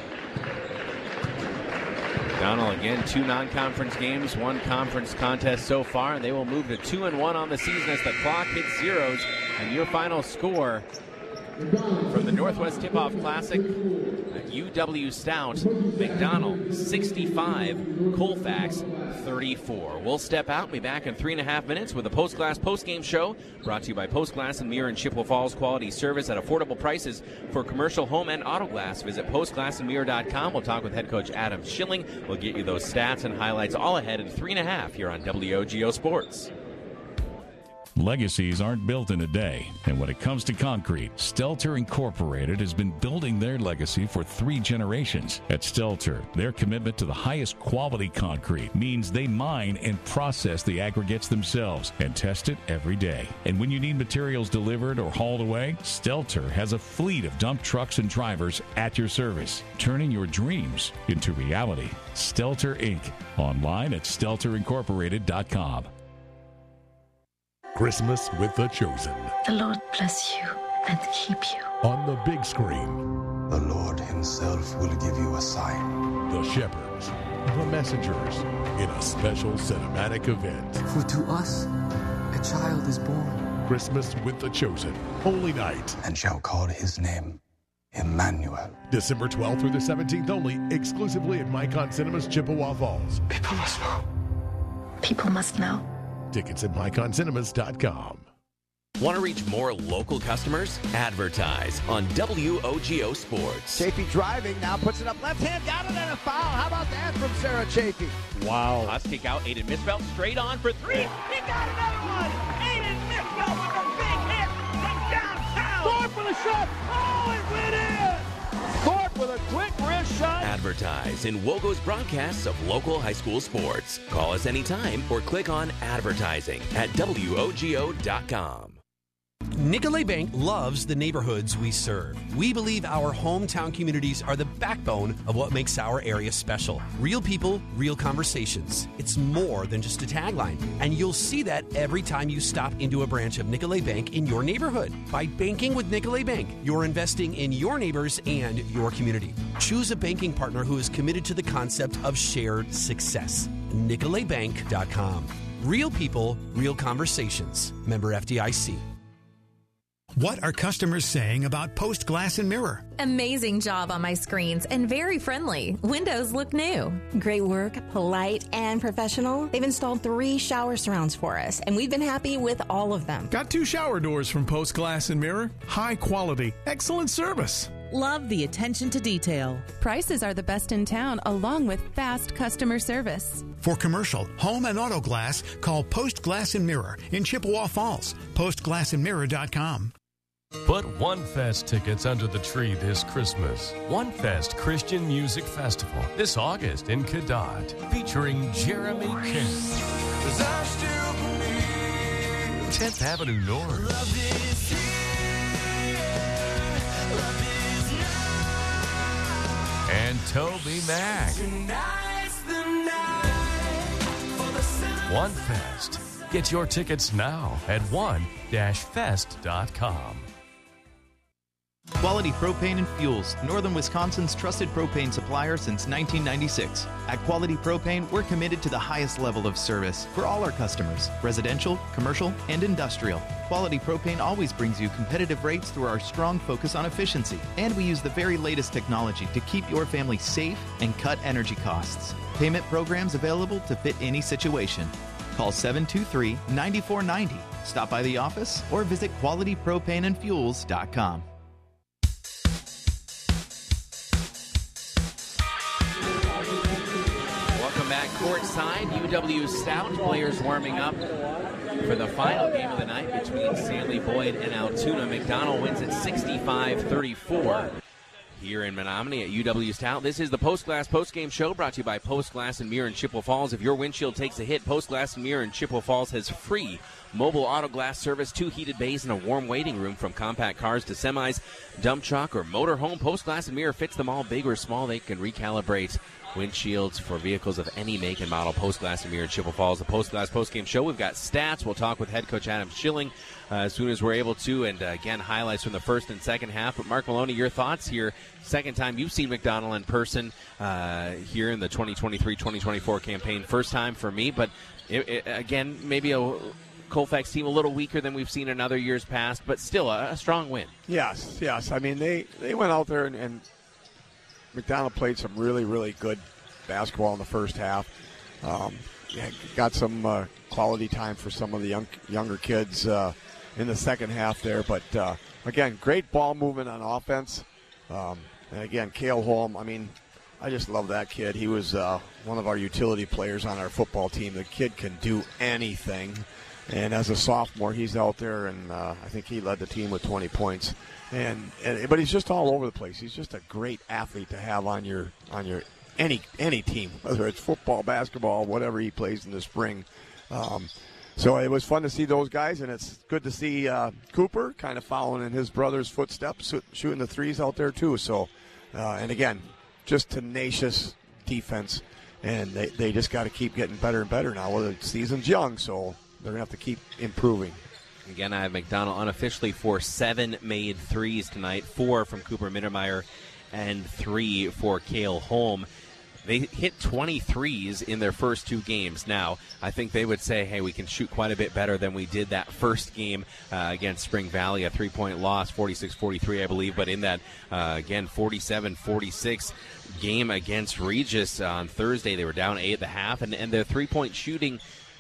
McDonald again, two non-conference games, one conference contest so far, and they will move to two and one on the season as the clock hits zeros. And your final score from the Northwest Tip-Off Classic, U W Stout, McDonald sixty-five, Colfax thirty-four. We'll step out and be back in three and a half minutes with a Post Glass post-game show brought to you by Post Glass and Mirror in Chippewa Falls. Quality service at affordable prices for commercial, home, and auto glass. Visit post glass and mirror dot com. We'll talk with head coach Adam Schilling. We'll get you those stats and highlights all ahead in three and a half here on W O G O Sports. Legacies aren't built in a day, and when it comes to concrete, Stelter Incorporated has been building their legacy for three generations. At Stelter, their commitment to the highest quality concrete means they mine and process the aggregates themselves and test it every day. And when you need materials delivered or hauled away, Stelter has a fleet of dump trucks and drivers at your service, turning your dreams into reality. Stelter Incorporated. Online at stelter incorporated dot com. Christmas with The Chosen. The Lord bless you and keep you. On the big screen. The Lord himself will give you a sign. The Shepherds. The Messengers. In a special cinematic event. For to us a child is born. Christmas with The Chosen. Holy Night. And shall call his name Emmanuel. December twelfth through the seventeenth only, exclusively at Micon Cinemas, Chippewa Falls. People must know. People must know. Tickets at micon cinemas dot com. Want to reach more local customers? Advertise on W O G O Sports. Chafee driving, now puts it up left hand, got it, and a foul. How about that from Sarah Chafee? Wow. Let's kick out Aiden Misfeld straight on for three. He got another one. Aiden Misfeld with a big hit from downtown. Thorpe with a shot. Oh, it went in. Thorpe with a quick wrist shot. Advertise in Wogo's broadcasts of local high school sports. Call us anytime or click on advertising at W O G O dot com. Nicolet Bank loves the neighborhoods we serve. We believe our hometown communities are the backbone of what makes our area special. Real people, real conversations. It's more than just a tagline. And you'll see that every time you stop into a branch of Nicolet Bank in your neighborhood. By banking with Nicolet Bank, you're investing in your neighbors and your community. Choose a banking partner who is committed to the concept of shared success. Nicolet Bank dot com. Real people, real conversations. Member F D I C. What are customers saying about Post Glass and Mirror? Amazing job on my screens and very friendly. Windows look new. Great work, polite and professional. They've installed three shower surrounds for us, and we've been happy with all of them. Got two shower doors from Post Glass and Mirror. High quality, excellent service. Love the attention to detail. Prices are the best in town, along with fast customer service. For commercial, home, and auto glass, call Post Glass and Mirror in Chippewa Falls. post glass and mirror dot com. Put One Fest tickets under the tree this Christmas. One Fest Christian Music Festival this August in Cadott, featuring Jeremy King. tenth Avenue North. And Toby Mac. One Fest. Get your tickets now at one dash fest dot com. Quality Propane and Fuels, Northern Wisconsin's trusted propane supplier since nineteen ninety-six. At Quality Propane, we're committed to the highest level of service for all our customers, residential, commercial, and industrial. Quality Propane always brings you competitive rates through our strong focus on efficiency. And we use the very latest technology to keep your family safe and cut energy costs. Payment programs available to fit any situation. Call seven two three, nine four nine zero. Stop by the office or visit quality propane and fuels dot com. courtside, U W Stout players warming up for the final game of the night between Stanley Boyd and Altoona. McDonald wins at sixty-five thirty-four. Here in Menominee at U W Stout. This is the Post Glass Post Game Show brought to you by Post Glass and Mirror in Chippewa Falls. If your windshield takes a hit, Post Glass and Mirror in Chippewa Falls has free mobile auto glass service, two heated bays, and a warm waiting room. From compact cars to semis, dump truck, or motorhome, Post Glass and Mirror fits them all. Big or small, they can recalibrate windshields for vehicles of any make and model. Post Glass and Mirror in Chippewa Falls. The Post Glass Post Game Show. We've got stats. We'll talk with head coach Adam Schilling uh, as soon as we're able to, and uh, again, highlights from the first and second half. But Mark Maloney, your thoughts here. Second time you've seen McDonald in person uh, here in the twenty twenty-three twenty twenty-four campaign. First time for me, but it, it, again, maybe a Colfax team a little weaker than we've seen in other years past, but still a, a strong win. Yes, yes. I mean, they, they went out there and, and McDonald played some really, really good basketball in the first half. Um, yeah, got some uh, quality time for some of the young, younger kids uh, in the second half there. But, uh, again, great ball movement on offense. Um, and, again, Cale Holm, I mean, I just love that kid. He was uh, one of our utility players on our football team. The kid can do anything. And as a sophomore, he's out there, and uh, I think he led the team with twenty points. And, and but he's just all over the place. He's just a great athlete to have on your on your any any team, whether it's football, basketball, whatever he plays in the spring. Um, so it was fun to see those guys, and it's good to see uh, Cooper kind of following in his brother's footsteps, shooting the threes out there too. So, uh, and again, just tenacious defense, and they, they just got to keep getting better and better now. Well, the season's young, so they're going to have to keep improving. Again, I have McDonald unofficially for seven made threes tonight, four from Cooper Mittermeier and three for Cale Holm. They hit twenty-threes in their first two games. Now, I think they would say, hey, we can shoot quite a bit better than we did that first game uh, against Spring Valley, a three-point loss, forty-six forty-three, I believe. But in that, uh, again, forty-seven forty-six game against Regis on Thursday, they were down eight at the half, and, and their three-point shooting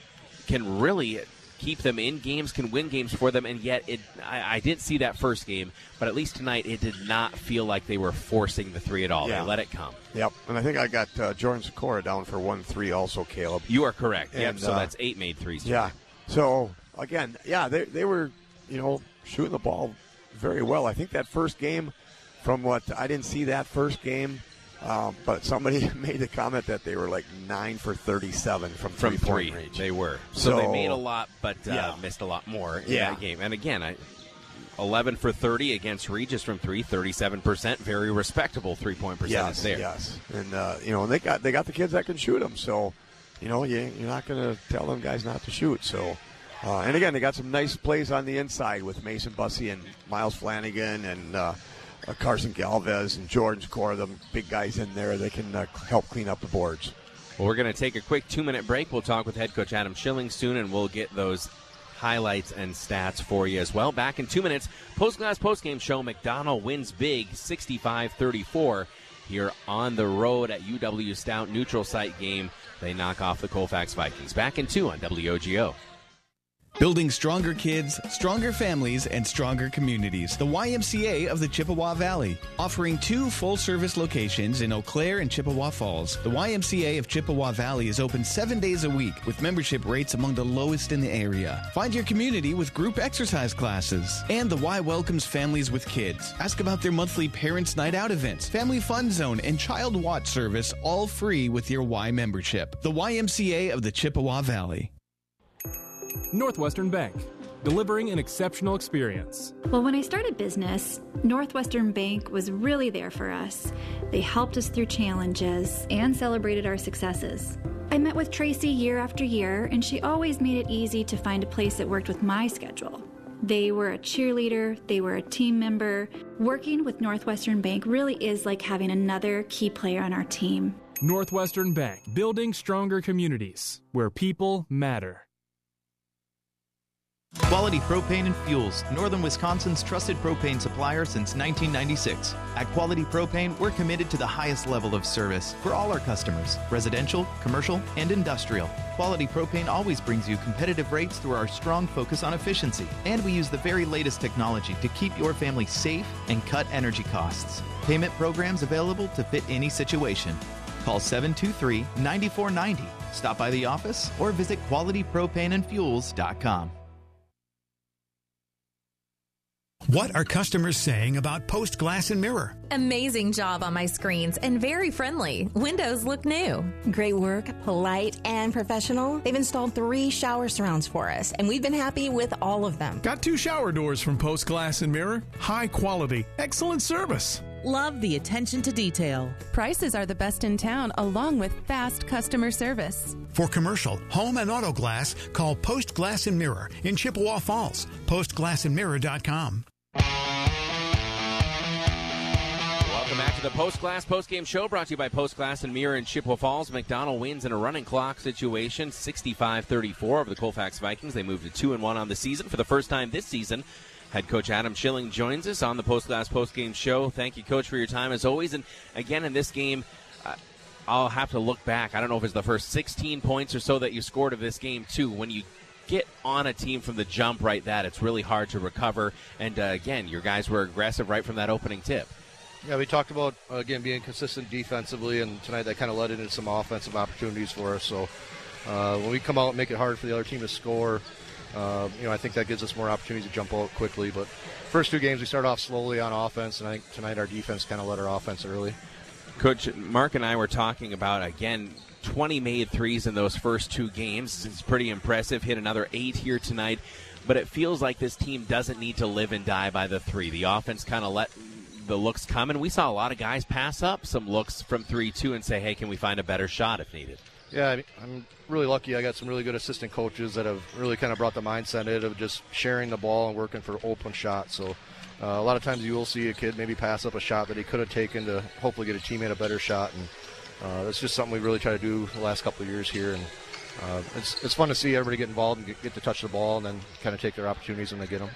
can really keep them in games, can win games for them, and yet it I, I didn't see that first game, but at least tonight it did not feel like they were forcing the three at all. Yeah. They let it come. Yep, and I think I got uh, Jordan Sikora down for one three also, Caleb. You are correct. And, yep, so uh, that's eight made threes. Yeah, so again, yeah, they, they were, you know, shooting the ball very well. I think that first game, from what I didn't see that first game, Um, but somebody made the comment that they were like nine for thirty-seven from, from three-point three. range. They were. So, so they made a lot, but uh, yeah. missed a lot more in yeah. that game. And again, I, eleven for thirty against Regis from three, thirty-seven percent. Very respectable three-point percentage yes, there. Yes, and uh, you know they got they got the kids that can shoot them. So, you know, you, you're not going to tell them guys not to shoot. So, uh, and again, they got some nice plays on the inside with Mason Bussey and Miles Flanagan and. Uh, Uh, Carson Galvez and Jordan Sikora, the big guys in there, they can uh, help clean up the boards. Well, we're going to take a quick two-minute break. We'll talk with head coach Adam Schilling soon, and we'll get those highlights and stats for you as well. Back in two minutes, Post Glass Post Game Show. McDonald wins big, sixty-five thirty-four, here on the road at U W Stout neutral site game. They knock off the Colfax Vikings. Back in two on W O G O. Building stronger kids, stronger families, and stronger communities. The Y M C A of the Chippewa Valley. Offering two full-service locations in Eau Claire and Chippewa Falls, the Y M C A of Chippewa Valley is open seven days a week with membership rates among the lowest in the area. Find your community with group exercise classes. And the Y welcomes families with kids. Ask about their monthly Parents' Night Out events, Family Fun Zone, and Child Watch service, all free with your Y membership. The Y M C A of the Chippewa Valley. Northwestern Bank, delivering an exceptional experience. Well, when I started business, Northwestern Bank was really there for us. They helped us through challenges and celebrated our successes. I met with Tracy year after year, and she always made it easy to find a place that worked with my schedule. They were a cheerleader, they were a team member. Working with Northwestern Bank really is like having another key player on our team. Northwestern Bank, building stronger communities where people matter. Quality Propane and Fuels, Northern Wisconsin's trusted propane supplier since nineteen ninety-six. At Quality Propane, we're committed to the highest level of service for all our customers, residential, commercial, and industrial. Quality Propane always brings you competitive rates through our strong focus on efficiency. And we use the very latest technology to keep your family safe and cut energy costs. Payment programs available to fit any situation. Call seven two three, nine four nine zero, Stop by the office or visit quality propane and fuels dot com. What are customers saying about Post Glass and Mirror? Amazing job on my screens and very friendly. Windows look new. Great work, polite, and professional. They've installed three shower surrounds for us, and we've been happy with all of them. Got two shower doors from Post Glass and Mirror. High quality, excellent service. Love the attention to detail. Prices are the best in town, along with fast customer service. For commercial, home, and auto glass, call Post Glass and Mirror in Chippewa Falls. post glass and mirror dot com. Welcome back to the Post Glass Post Game Show, brought to you by Post Glass and Mirror in Chippewa Falls. McDonald wins in a running clock situation, sixty-five thirty-four over the Colfax Vikings. They moved to two and one on the season for the first time this season. Head coach Adam Schilling joins us on the Post Glass Post Game Show. Thank you, Coach, for your time as always. And again, in this game, uh, I'll have to look back. I don't know if it's the first sixteen points or so that you scored of this game too. When you get on a team from the jump right that, it's really hard to recover. And, uh, again, your guys were aggressive right from that opening tip. Yeah, we talked about, uh, again, being consistent defensively, and tonight that kind of led into some offensive opportunities for us. So uh, when we come out and make it hard for the other team to score, uh, you know, I think that gives us more opportunities to jump out quickly. But first two games we started off slowly on offense, and I think tonight our defense kind of led our offense early. Coach, Mark and I were talking about, again, twenty made threes in those first two games. It's pretty impressive. Hit another eight here tonight. But it feels like this team doesn't need to live and die by the three. The offense kind of let the looks come, and we saw a lot of guys pass up some looks from three two and say, hey, can we find a better shot if needed? Yeah, I mean, I'm really lucky. I got some really good assistant coaches that have really kind of brought the mindset in of just sharing the ball and working for open shots. So uh, a lot of times you will see a kid maybe pass up a shot that he could have taken to hopefully get a teammate a better shot, and uh, that's just something we really try to do the last couple of years here. And uh, it's it's fun to see everybody get involved and get, get to touch the ball and then kind of take their opportunities when they get them.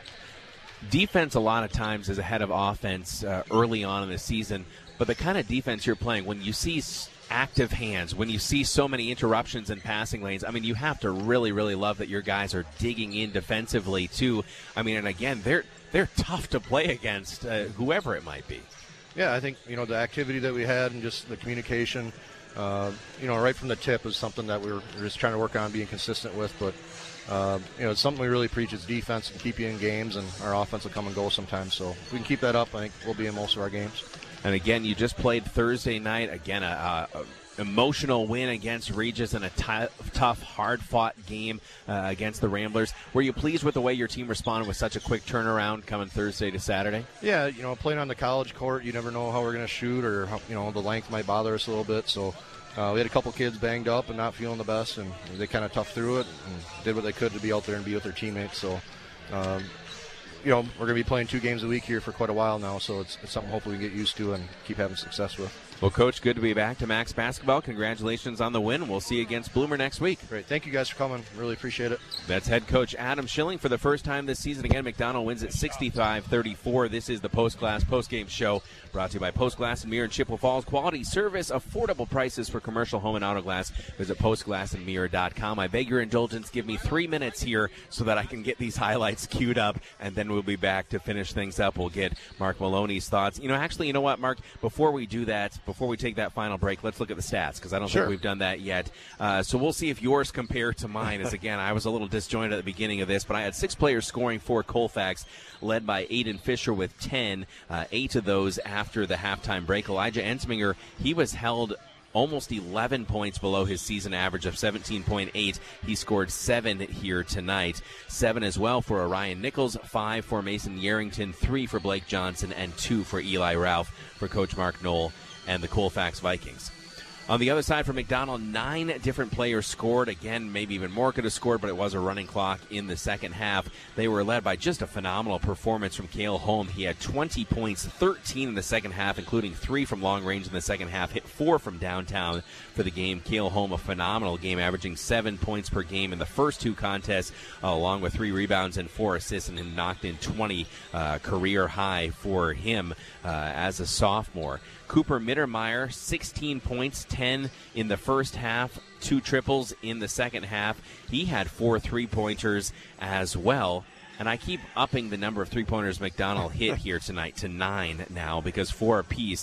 Defense a lot of times is ahead of offense uh, early on in the season, but the kind of defense you're playing, when you see active hands, when you see so many interruptions in passing lanes, I mean, you have to really, really love that your guys are digging in defensively too. I mean, and again, they're they're tough to play against, uh, whoever it might be. Yeah, I think, you know, the activity that we had and just the communication, uh, you know, right from the tip is something that we we're, we're just trying to work on being consistent with, but Uh, you know, it's something we really preach is defense and keep you in games, and our offense will come and go sometimes. So if we can keep that up, I think we'll be in most of our games. And again, you just played Thursday night. Again, a, a emotional win against Regis in a t- tough, hard-fought game uh, against the Ramblers. Were you pleased with the way your team responded with such a quick turnaround coming Thursday to Saturday? Yeah, you know, playing on the college court, you never know how we're going to shoot, or how, you know, the length might bother us a little bit. So Uh, we had a couple kids banged up and not feeling the best, and they kind of toughed through it and did what they could to be out there and be with their teammates. So, um, you know, we're going to be playing two games a week here for quite a while now, so it's, it's something hopefully we can get used to and keep having success with. Well, Coach, good to be back to Max Basketball. Congratulations on the win. We'll see you against Bloomer next week. Great. Thank you guys for coming. Really appreciate it. That's head coach Adam Schilling for the first time this season. Again, McDonald wins at sixty-five thirty-four. This is the Post Glass Post Game Show brought to you by Post Glass and Mirror in Chippewa Falls. Quality service, affordable prices for commercial home and auto glass. Visit post glass and mirror dot com. I beg your indulgence. Give me three minutes here so that I can get these highlights queued up, and then we'll be back to finish things up. We'll get Mark Maloney's thoughts. You know, actually, you know what, Mark? Before we do that, before we take that final break, let's look at the stats, because I don't Sure. think we've done that yet. Uh, so we'll see if yours compare to mine. As again, I was a little disjointed at the beginning of this, but I had six players scoring for Colfax, led by Aiden Fisher with ten, uh, eight of those after the halftime break. Elijah Ensminger, he was held almost eleven points below his season average of seventeen point eight. He scored seven here tonight. Seven as well for Orion Nichols, five for Mason Yarrington, three for Blake Johnson, and two for Eli Ralph for Coach Mark Knoll and the Colfax Vikings. On the other side for McDonald, nine different players scored. Again, maybe even more could have scored, but it was a running clock in the second half. They were led by just a phenomenal performance from Cale Holm. He had twenty points, thirteen in the second half, including three from long range in the second half, hit four from downtown for the game. Cale Holm, a phenomenal game, averaging seven points per game in the first two contests, uh, along with three rebounds and four assists, and knocked in twenty, uh, career high for him uh, as a sophomore. Cooper Mittermeier, sixteen points, ten in the first half, two triples in the second half. He had four three-pointers as well. And I keep upping the number of three-pointers McDonald hit here tonight to nine now, because four apiece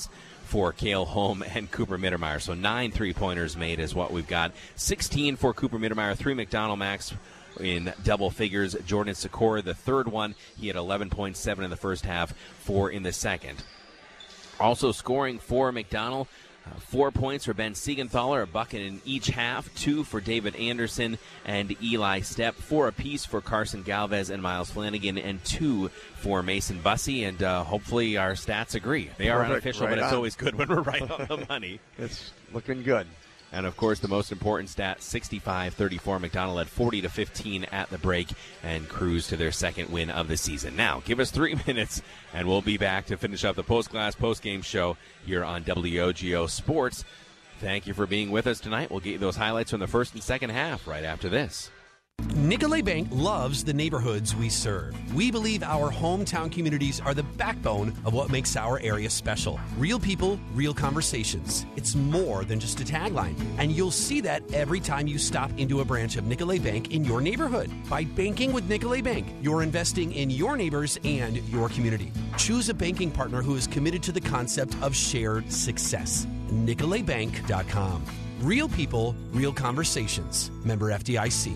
for Cale Holm and Cooper Mittermeier. So nine three-pointers made is what we've got. sixteen for Cooper Mittermeier, three McDonald Max in double figures. Jordan Sikora, the third one, he had eleven point seven in the first half, four in the second. Also scoring for McDonald, uh, four points for Ben Siegenthaler, a bucket in each half, two for David Anderson and Eli Stepp, four apiece for Carson Galvez and Miles Flanagan, and two for Mason Bussey, and uh, hopefully our stats agree. They are Perfect. unofficial, Right but it's on. always good when we're right on the money. It's looking good. And, of course, the most important stat, sixty-five thirty-four. McDonald led forty to fifteen at the break and cruised to their second win of the season. Now, give us three minutes, and we'll be back to finish up the Post Glass post-game show here on W O G O Sports. Thank you for being with us tonight. We'll get you those highlights from the first and second half right after this. Nicolet Bank loves the neighborhoods we serve. We believe our hometown communities are the backbone of what makes our area special. Real people, real conversations. It's more than just a tagline. And you'll see that every time you stop into a branch of Nicolet Bank in your neighborhood. By banking with Nicolet Bank, you're investing in your neighbors and your community. Choose a banking partner who is committed to the concept of shared success. Nicolet Bank dot com. Real people, real conversations. Member F D I C.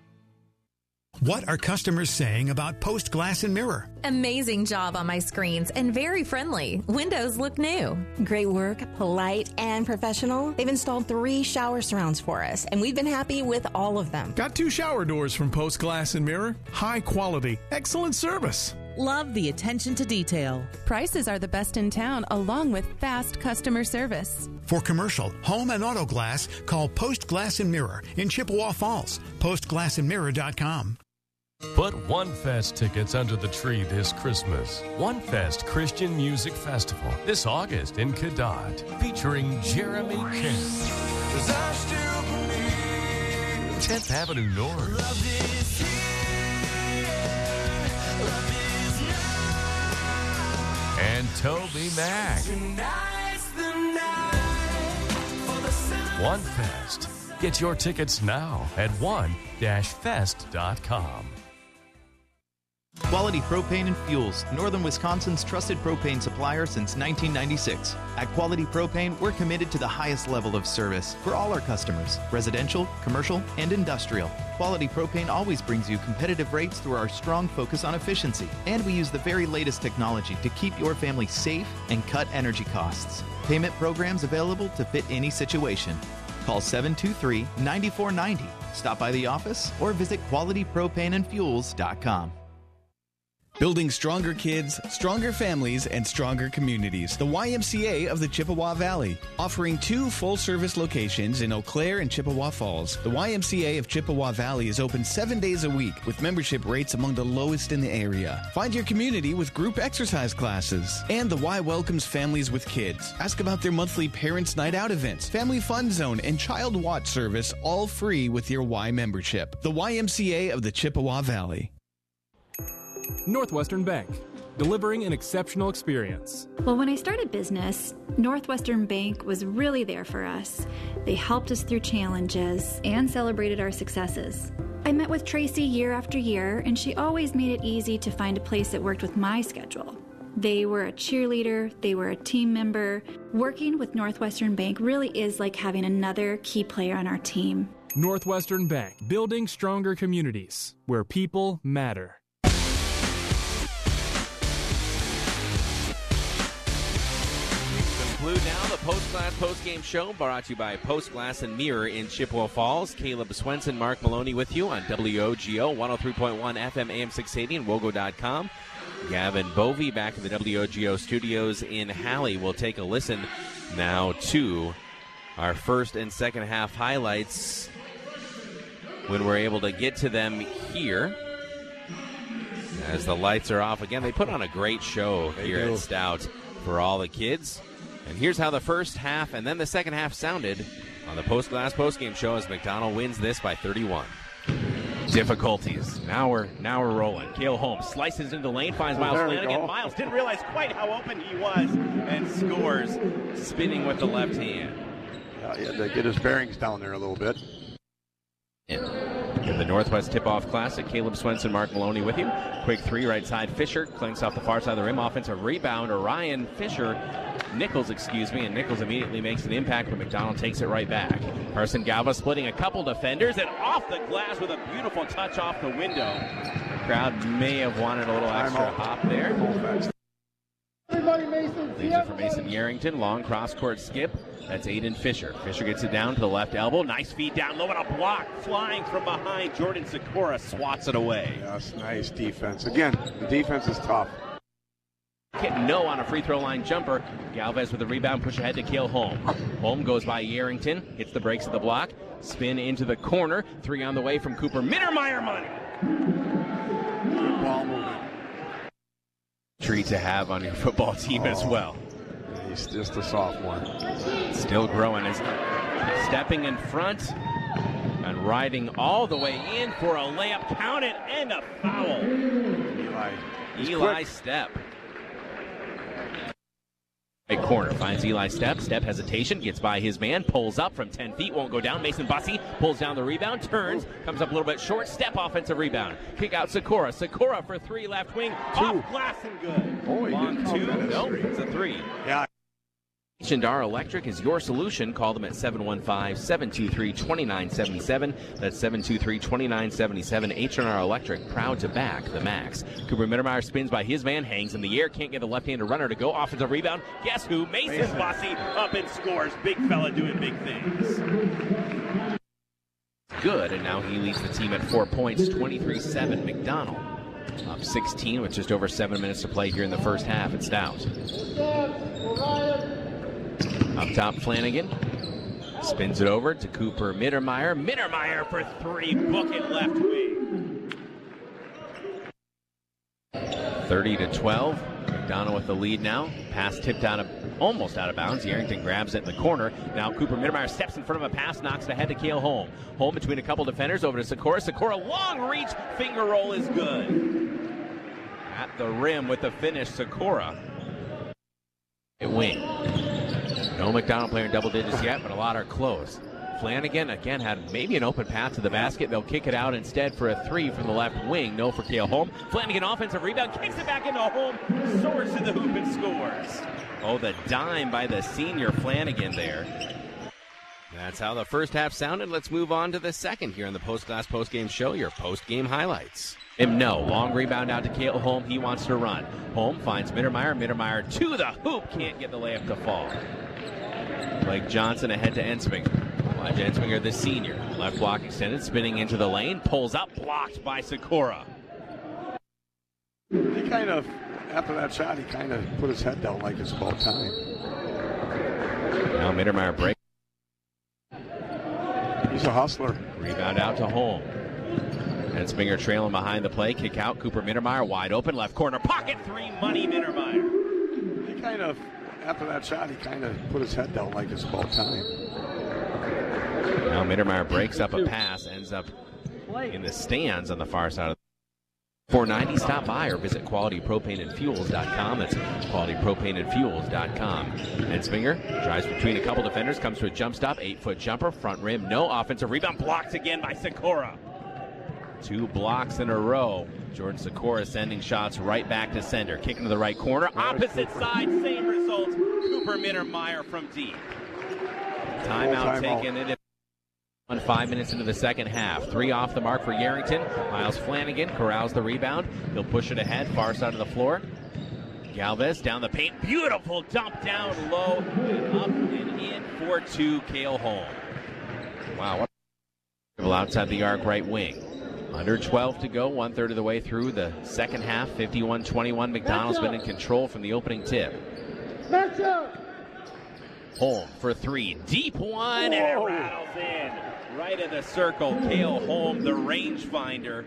What are customers saying about Post Glass and Mirror? Amazing job on my screens and very friendly. Windows look new. Great work, polite, and professional. They've installed three shower surrounds for us, and we've been happy with all of them. Got two shower doors from Post Glass and Mirror. High quality, excellent service. Love the attention to detail. Prices are the best in town, along with fast customer service. For commercial, home, and auto glass, call Post Glass and Mirror in Chippewa Falls. post glass and mirror dot com. Put One Fest tickets under the tree this Christmas. One Fest Christian Music Festival this August in Cadott, featuring Jeremy King, tenth Avenue North, and Toby Mac. One Fest. Get your tickets now at one dash fest dot com. Quality Propane and Fuels, Northern Wisconsin's trusted propane supplier since nineteen ninety-six. At Quality Propane, we're committed to the highest level of service for all our customers, residential, commercial, and industrial. Quality Propane always brings you competitive rates through our strong focus on efficiency. And we use the very latest technology to keep your family safe and cut energy costs. Payment programs available to fit any situation. Call seven two three, nine four nine zero. Stop by the office or visit quality propane and fuels dot com. Building stronger kids, stronger families, and stronger communities. The Y M C A of the Chippewa Valley. Offering two full-service locations in Eau Claire and Chippewa Falls. The Y M C A of Chippewa Valley is open seven days a week with membership rates among the lowest in the area. Find your community with group exercise classes. And the Y welcomes families with kids. Ask about their monthly Parents' Night Out events, Family Fun Zone, and Child Watch service, all free with your Y membership. The Y M C A of the Chippewa Valley. Northwestern Bank, delivering an exceptional experience. Well, when I started business, Northwestern Bank was really there for us. They helped us through challenges and celebrated our successes. I met with Tracy year after year, and she always made it easy to find a place that worked with my schedule. They were a cheerleader, they were a team member. Working with Northwestern Bank really is like having another key player on our team. Northwestern Bank, building stronger communities where people matter. Conclude now the Post Glass post-game show brought to you by Post Glass and Mirror in Chippewa Falls. Caleb Swenson, Mark Maloney with you on W O G O one oh three point one F M A M six eighty and wogo dot com. Gavin Bovey back in the W O G O studios in Halley. We'll take a listen now to our first and second half highlights when we're able to get to them here. As the lights are off again, they put on a great show They here do. at Stout for all the kids. And here's how the first half and then the second half sounded on the Post Glass postgame show as McDonald wins this by thirty-one. Difficulties. Now we're now we're rolling. Cale Holmes slices into the lane, finds Miles There we Flanagan. go. Miles didn't realize quite how open he was and scores, spinning with the left hand. Uh, he had to get his bearings down there a little bit. In, in the Northwest Tip-Off Classic, Caleb Swenson, Mark Maloney with you. Quick three, right side. Fisher clinks off the far side of the rim. Offensive rebound. Ryan Fisher Nichols, excuse me, and Nichols immediately makes an impact, but McDonald takes it right back. Carson Galva splitting a couple defenders and off the glass with a beautiful touch off the window. The crowd may have wanted a little extra hop there. Leaves it for Mason Yarrington. Long cross-court skip. That's Aiden Fisher. Fisher gets it down to the left elbow. Nice feed down low and a block flying from behind. Jordan Sikora swats it away. Yes, nice defense. Again, the defense is tough. Hit no on a free throw line jumper. Galvez with the rebound, push ahead to Cale Holm. Holm goes by Yarrington, hits the brakes of the block, spin into the corner. Three on the way from Cooper Mittermeier. Money. Good ball movement. Treat to have on your football team oh, as well. He's just a sophomore. Still growing. Is stepping in front and riding all the way in for a layup. Count it and a foul. Eli. Eli quick. Step. Right corner finds Eli Step. Step hesitation, gets by his man, pulls up from ten feet, won't go down. Mason Bussey pulls down the rebound, turns, comes up a little bit short. Step offensive rebound. Kick out Sikora. Sikora for three, left wing, two. Off glass and good. Oh, long two. Nope, it's a three. Yeah. H and R Electric is your solution. Call them at seven one five, seven two three, two nine seven seven. That's seven two three, two nine seven seven. H and R Electric, proud to back the Max. Cooper Mittermeier spins by his man, hangs in the air, can't get the left-handed runner to go. Offensive rebound. Guess who? Mason, Mason. Bossy up and scores. Big fella doing big things. Good, and now he leads the team at four points, twenty-three seven. McDonald up sixteen with just over seven minutes to play here in the first half at Stout. Up top, Flanagan spins it over to Cooper Mittermeier. Mittermeier for three, book it left wing. thirty to twelve. McDonald with the lead now. Pass tipped out of, almost out of bounds. Yarrington grabs it in the corner. Now Cooper Mittermeier steps in front of a pass, knocks it ahead to Cale Holm. Holm between a couple defenders, over to Sikora. Sikora, long reach, finger roll is good. At the rim with the finish, Sikora. It wing. No McDonald player in double digits yet, but a lot are close. Flanagan, again, had maybe an open path to the basket. They'll kick it out instead for a three from the left wing. No for Cale Holm. Flanagan, offensive rebound, kicks it back into Holm, soars to the hoop and scores. Oh, the dime by the senior Flanagan there. That's how the first half sounded. Let's move on to the second here on the Post Glass Post Game Show, your post game highlights. Him no. Long rebound out to Cale Holm. He wants to run. Holm finds Mittermeier. Mittermeier to the hoop. Can't get the layup to fall. Blake Johnson ahead to Ensminger. Elijah Ensminger, the senior. Left block extended, spinning into the lane. Pulls up, blocked by Sikora. He kind of, after that shot, he kind of put his head down like it's about time. Now Mittermeier breaks. He's a hustler. Rebound out to Holm. Ensminger trailing behind the play. Kick out. Cooper Mittermeier wide open. Left corner. Pocket three. Money Mittermeier. He kind of, after that shot, he kind of put his head down like it's about time. Now Mittermeier breaks up a pass. Ends up in the stands on the far side of the four ninety, stop by or visit quality propane and fuels dot com. That's quality propane and fuels dot com. Ensminger drives between a couple defenders, comes to a jump stop, eight-foot jumper, front rim, no offensive rebound, blocked again by Sikora. Two blocks in a row. Jordan Sikora sending shots right back to sender. Kick into the right corner, opposite side, same result. Cooper Mittermeier from deep. Timeout taken. It on five minutes into the second half. Three off the mark for Yarrington. Miles Flanagan corrals the rebound. He'll push it ahead, far side of the floor. Galvez down the paint. Beautiful dump down low. And up and in for two, Cale Holm. Wow, what a outside the arc right wing. Under twelve to go, one-third of the way through the second half. fifty-one twenty-one. McDonald's been in control from the opening tip. Holm for three. Deep one, and it rattles in. Right in the circle, Cale Holm, the rangefinder.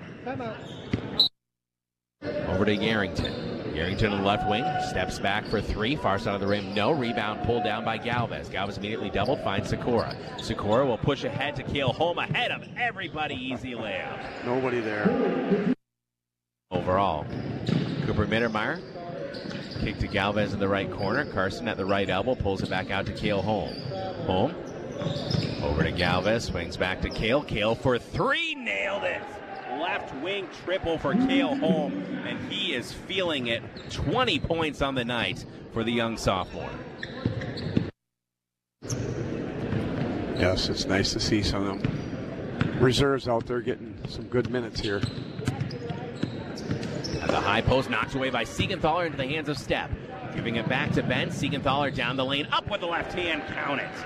Over to Yarrington. Yarrington on the left wing, steps back for three. Far side of the rim, no. Rebound pulled down by Galvez. Galvez immediately doubled, finds Sikora. Sikora will push ahead to Cale Holm, ahead of everybody. Easy layup. Nobody there. Overall, Cooper Mittermeier. Kick to Galvez in the right corner. Carson at the right elbow, pulls it back out to Cale Holm. Holm. Over to Galvez, swings back to Cale. Cale for three, nailed it. left wing triple for Cale Holm, and he is feeling it. twenty points on the night for the young sophomore. Yes, it's nice to see some of them reserves out there getting some good minutes here. And the high post knocked away by Siegenthaler into the hands of Stepp. Giving it back to Ben. Siegenthaler down the lane, up with the left hand, count it.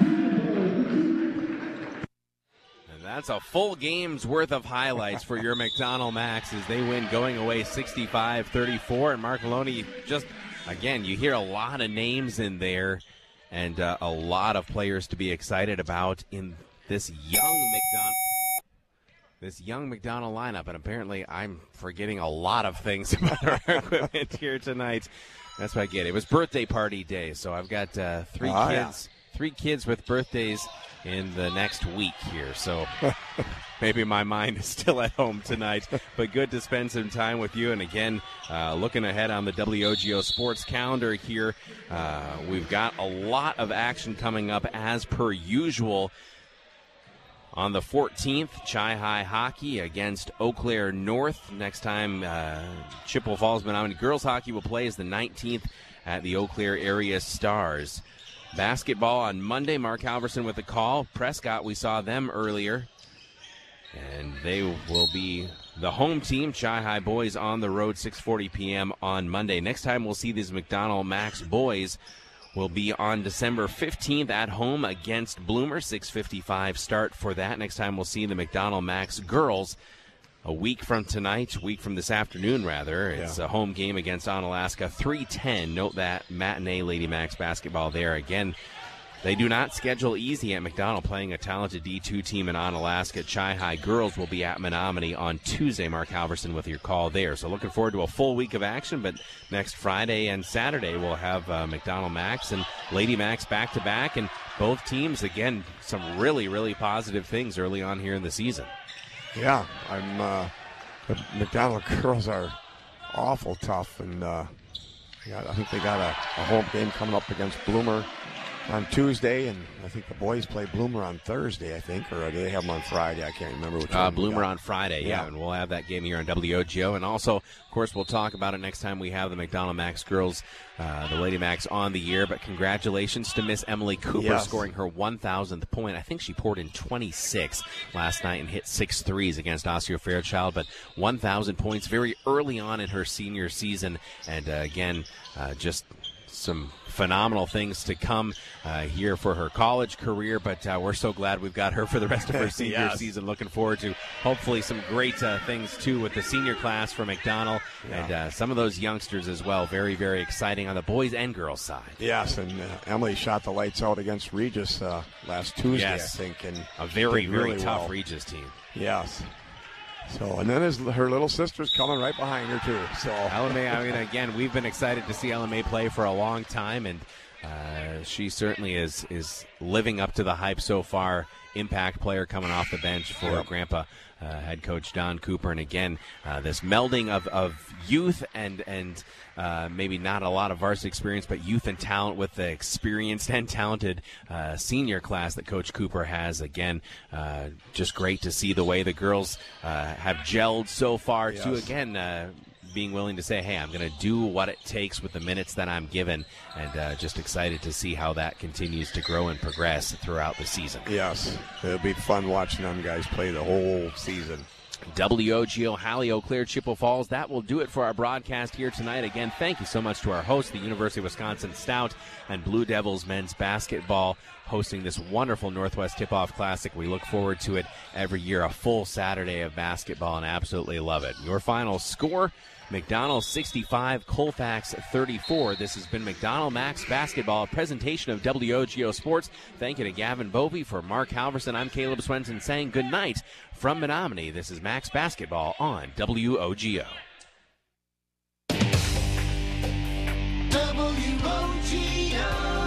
And that's a full game's worth of highlights for your McDonald Max as they win going away sixty-five thirty-four. And Mark Maloney, just, again, you hear a lot of names in there and uh, a lot of players to be excited about in this young McDonald. This young McDonald lineup, and apparently I'm forgetting a lot of things about our equipment here tonight. That's what I get. It was birthday party day, so I've got uh, three oh, kids, yeah. three kids with birthdays in the next week here. So maybe my mind is still at home tonight, but good to spend some time with you. And again, uh, looking ahead on the W O G O sports calendar here, uh, we've got a lot of action coming up as per usual. On the fourteenth, Chi-Hi hockey against Eau Claire North. Next time, uh, Chippewa Falls Menominee girls hockey will play is the nineteenth at the Eau Claire Area Stars. Basketball on Monday, Mark Halverson with the call. Prescott, we saw them earlier. And they will be the home team. Chi-Hi boys on the road, six forty p.m. on Monday. Next time we'll see these McDonald Max boys will be on December fifteenth at home against Bloomer. six fifty-five start for that. Next time we'll see the McDonald Max girls a week from tonight, a week from this afternoon, rather. It's yeah. a home game against Onalaska, three ten. Note that matinee Lady Max basketball there. Again, they do not schedule easy at McDonald, playing a talented D two team in Onalaska. Chi-Hi girls will be at Menominee on Tuesday. Mark Halverson with your call there. So looking forward to a full week of action, but next Friday and Saturday we'll have uh, McDonald Max and Lady Max back-to-back, and both teams, again, some really, really positive things early on here in the season. Yeah, I'm. Uh, the McDonald girls are awful tough, and uh, I think they got a, a home game coming up against Bloomer on Tuesday, and I think the boys play Bloomer on Thursday, I think, or do they have them on Friday? I can't remember which uh, one. Bloomer on Friday, yeah. yeah, and we'll have that game here on W O G O. And also, of course, we'll talk about it next time we have the McDonald Max girls, uh, the Lady Max on the year. But congratulations to Miss Emily Cooper, yes. scoring her one thousandth point. I think she poured in twenty-six last night and hit six threes against Osseo Fairchild, but one thousand points very early on in her senior season. And, uh, again, uh, just some phenomenal things to come uh, here for her college career, but uh, we're so glad we've got her for the rest of her senior yes. season. Looking forward to hopefully some great uh, things, too, with the senior class for McDonald yeah. and uh, some of those youngsters as well. Very, very exciting on the boys and girls side. Yes, and uh, Emily shot the lights out against Regis uh, last Tuesday, yes. I think. And a very, very really tough well. Regis team. Yes. So, and then his, her little sister's coming right behind her, too. So L M A, I mean, again, we've been excited to see L M A play for a long time, and uh, she certainly is is living up to the hype so far. Impact player coming off the bench for yep. Grandpa uh, head coach Don Cooper. And again, uh, this melding of, of youth and and uh, maybe not a lot of varsity experience, but youth and talent with the experienced and talented uh, senior class that Coach Cooper has. Again, uh, just great to see the way the girls uh, have gelled so far. Yes. To again. Uh, being willing to say, hey, I'm going to do what it takes with the minutes that I'm given, and uh, just excited to see how that continues to grow and progress throughout the season. Yes, it'll be fun watching them guys play the whole season. W O G O, Halley, Eau Claire, Chippewa Falls. That will do it for our broadcast here tonight. Again, thank you so much to our host, the University of Wisconsin Stout and Blue Devils men's basketball, hosting this wonderful Northwest Tip-Off Classic. We look forward to it every year, a full Saturday of basketball, and absolutely love it. Your final score, McDonald sixty-five, Colfax thirty-four. This has been McDonald Max Basketball, a presentation of W O G O Sports. Thank you to Gavin Bovey. For Mark Halverson, I'm Caleb Swenson saying good night from Menominee. This is Max Basketball on W O G O. W O G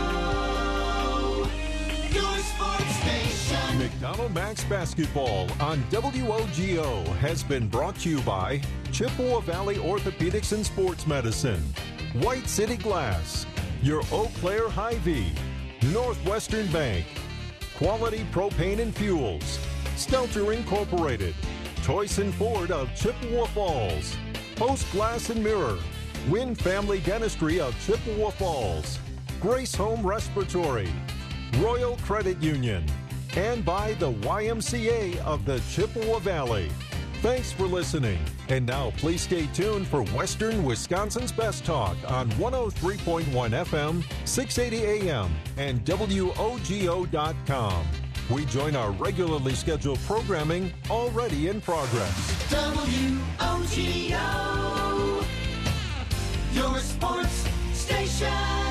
O, your sports station. McDonald Max Basketball on W O G O has been brought to you by Chippewa Valley Orthopedics and Sports Medicine, White City Glass, your Eau Claire Hy-Vee, Northwestern Bank, Quality Propane and Fuels, Stelter Incorporated, Toyson Ford of Chippewa Falls, Post Glass and Mirror, Win Family Dentistry of Chippewa Falls, Grace Home Respiratory, Royal Credit Union, and by the Y M C A of the Chippewa Valley. Thanks for listening. And now please stay tuned for Western Wisconsin's Best Talk on one oh three point one F M, six eighty A M, and W O G O dot com. We join our regularly scheduled programming already in progress. W O G O, your sports station.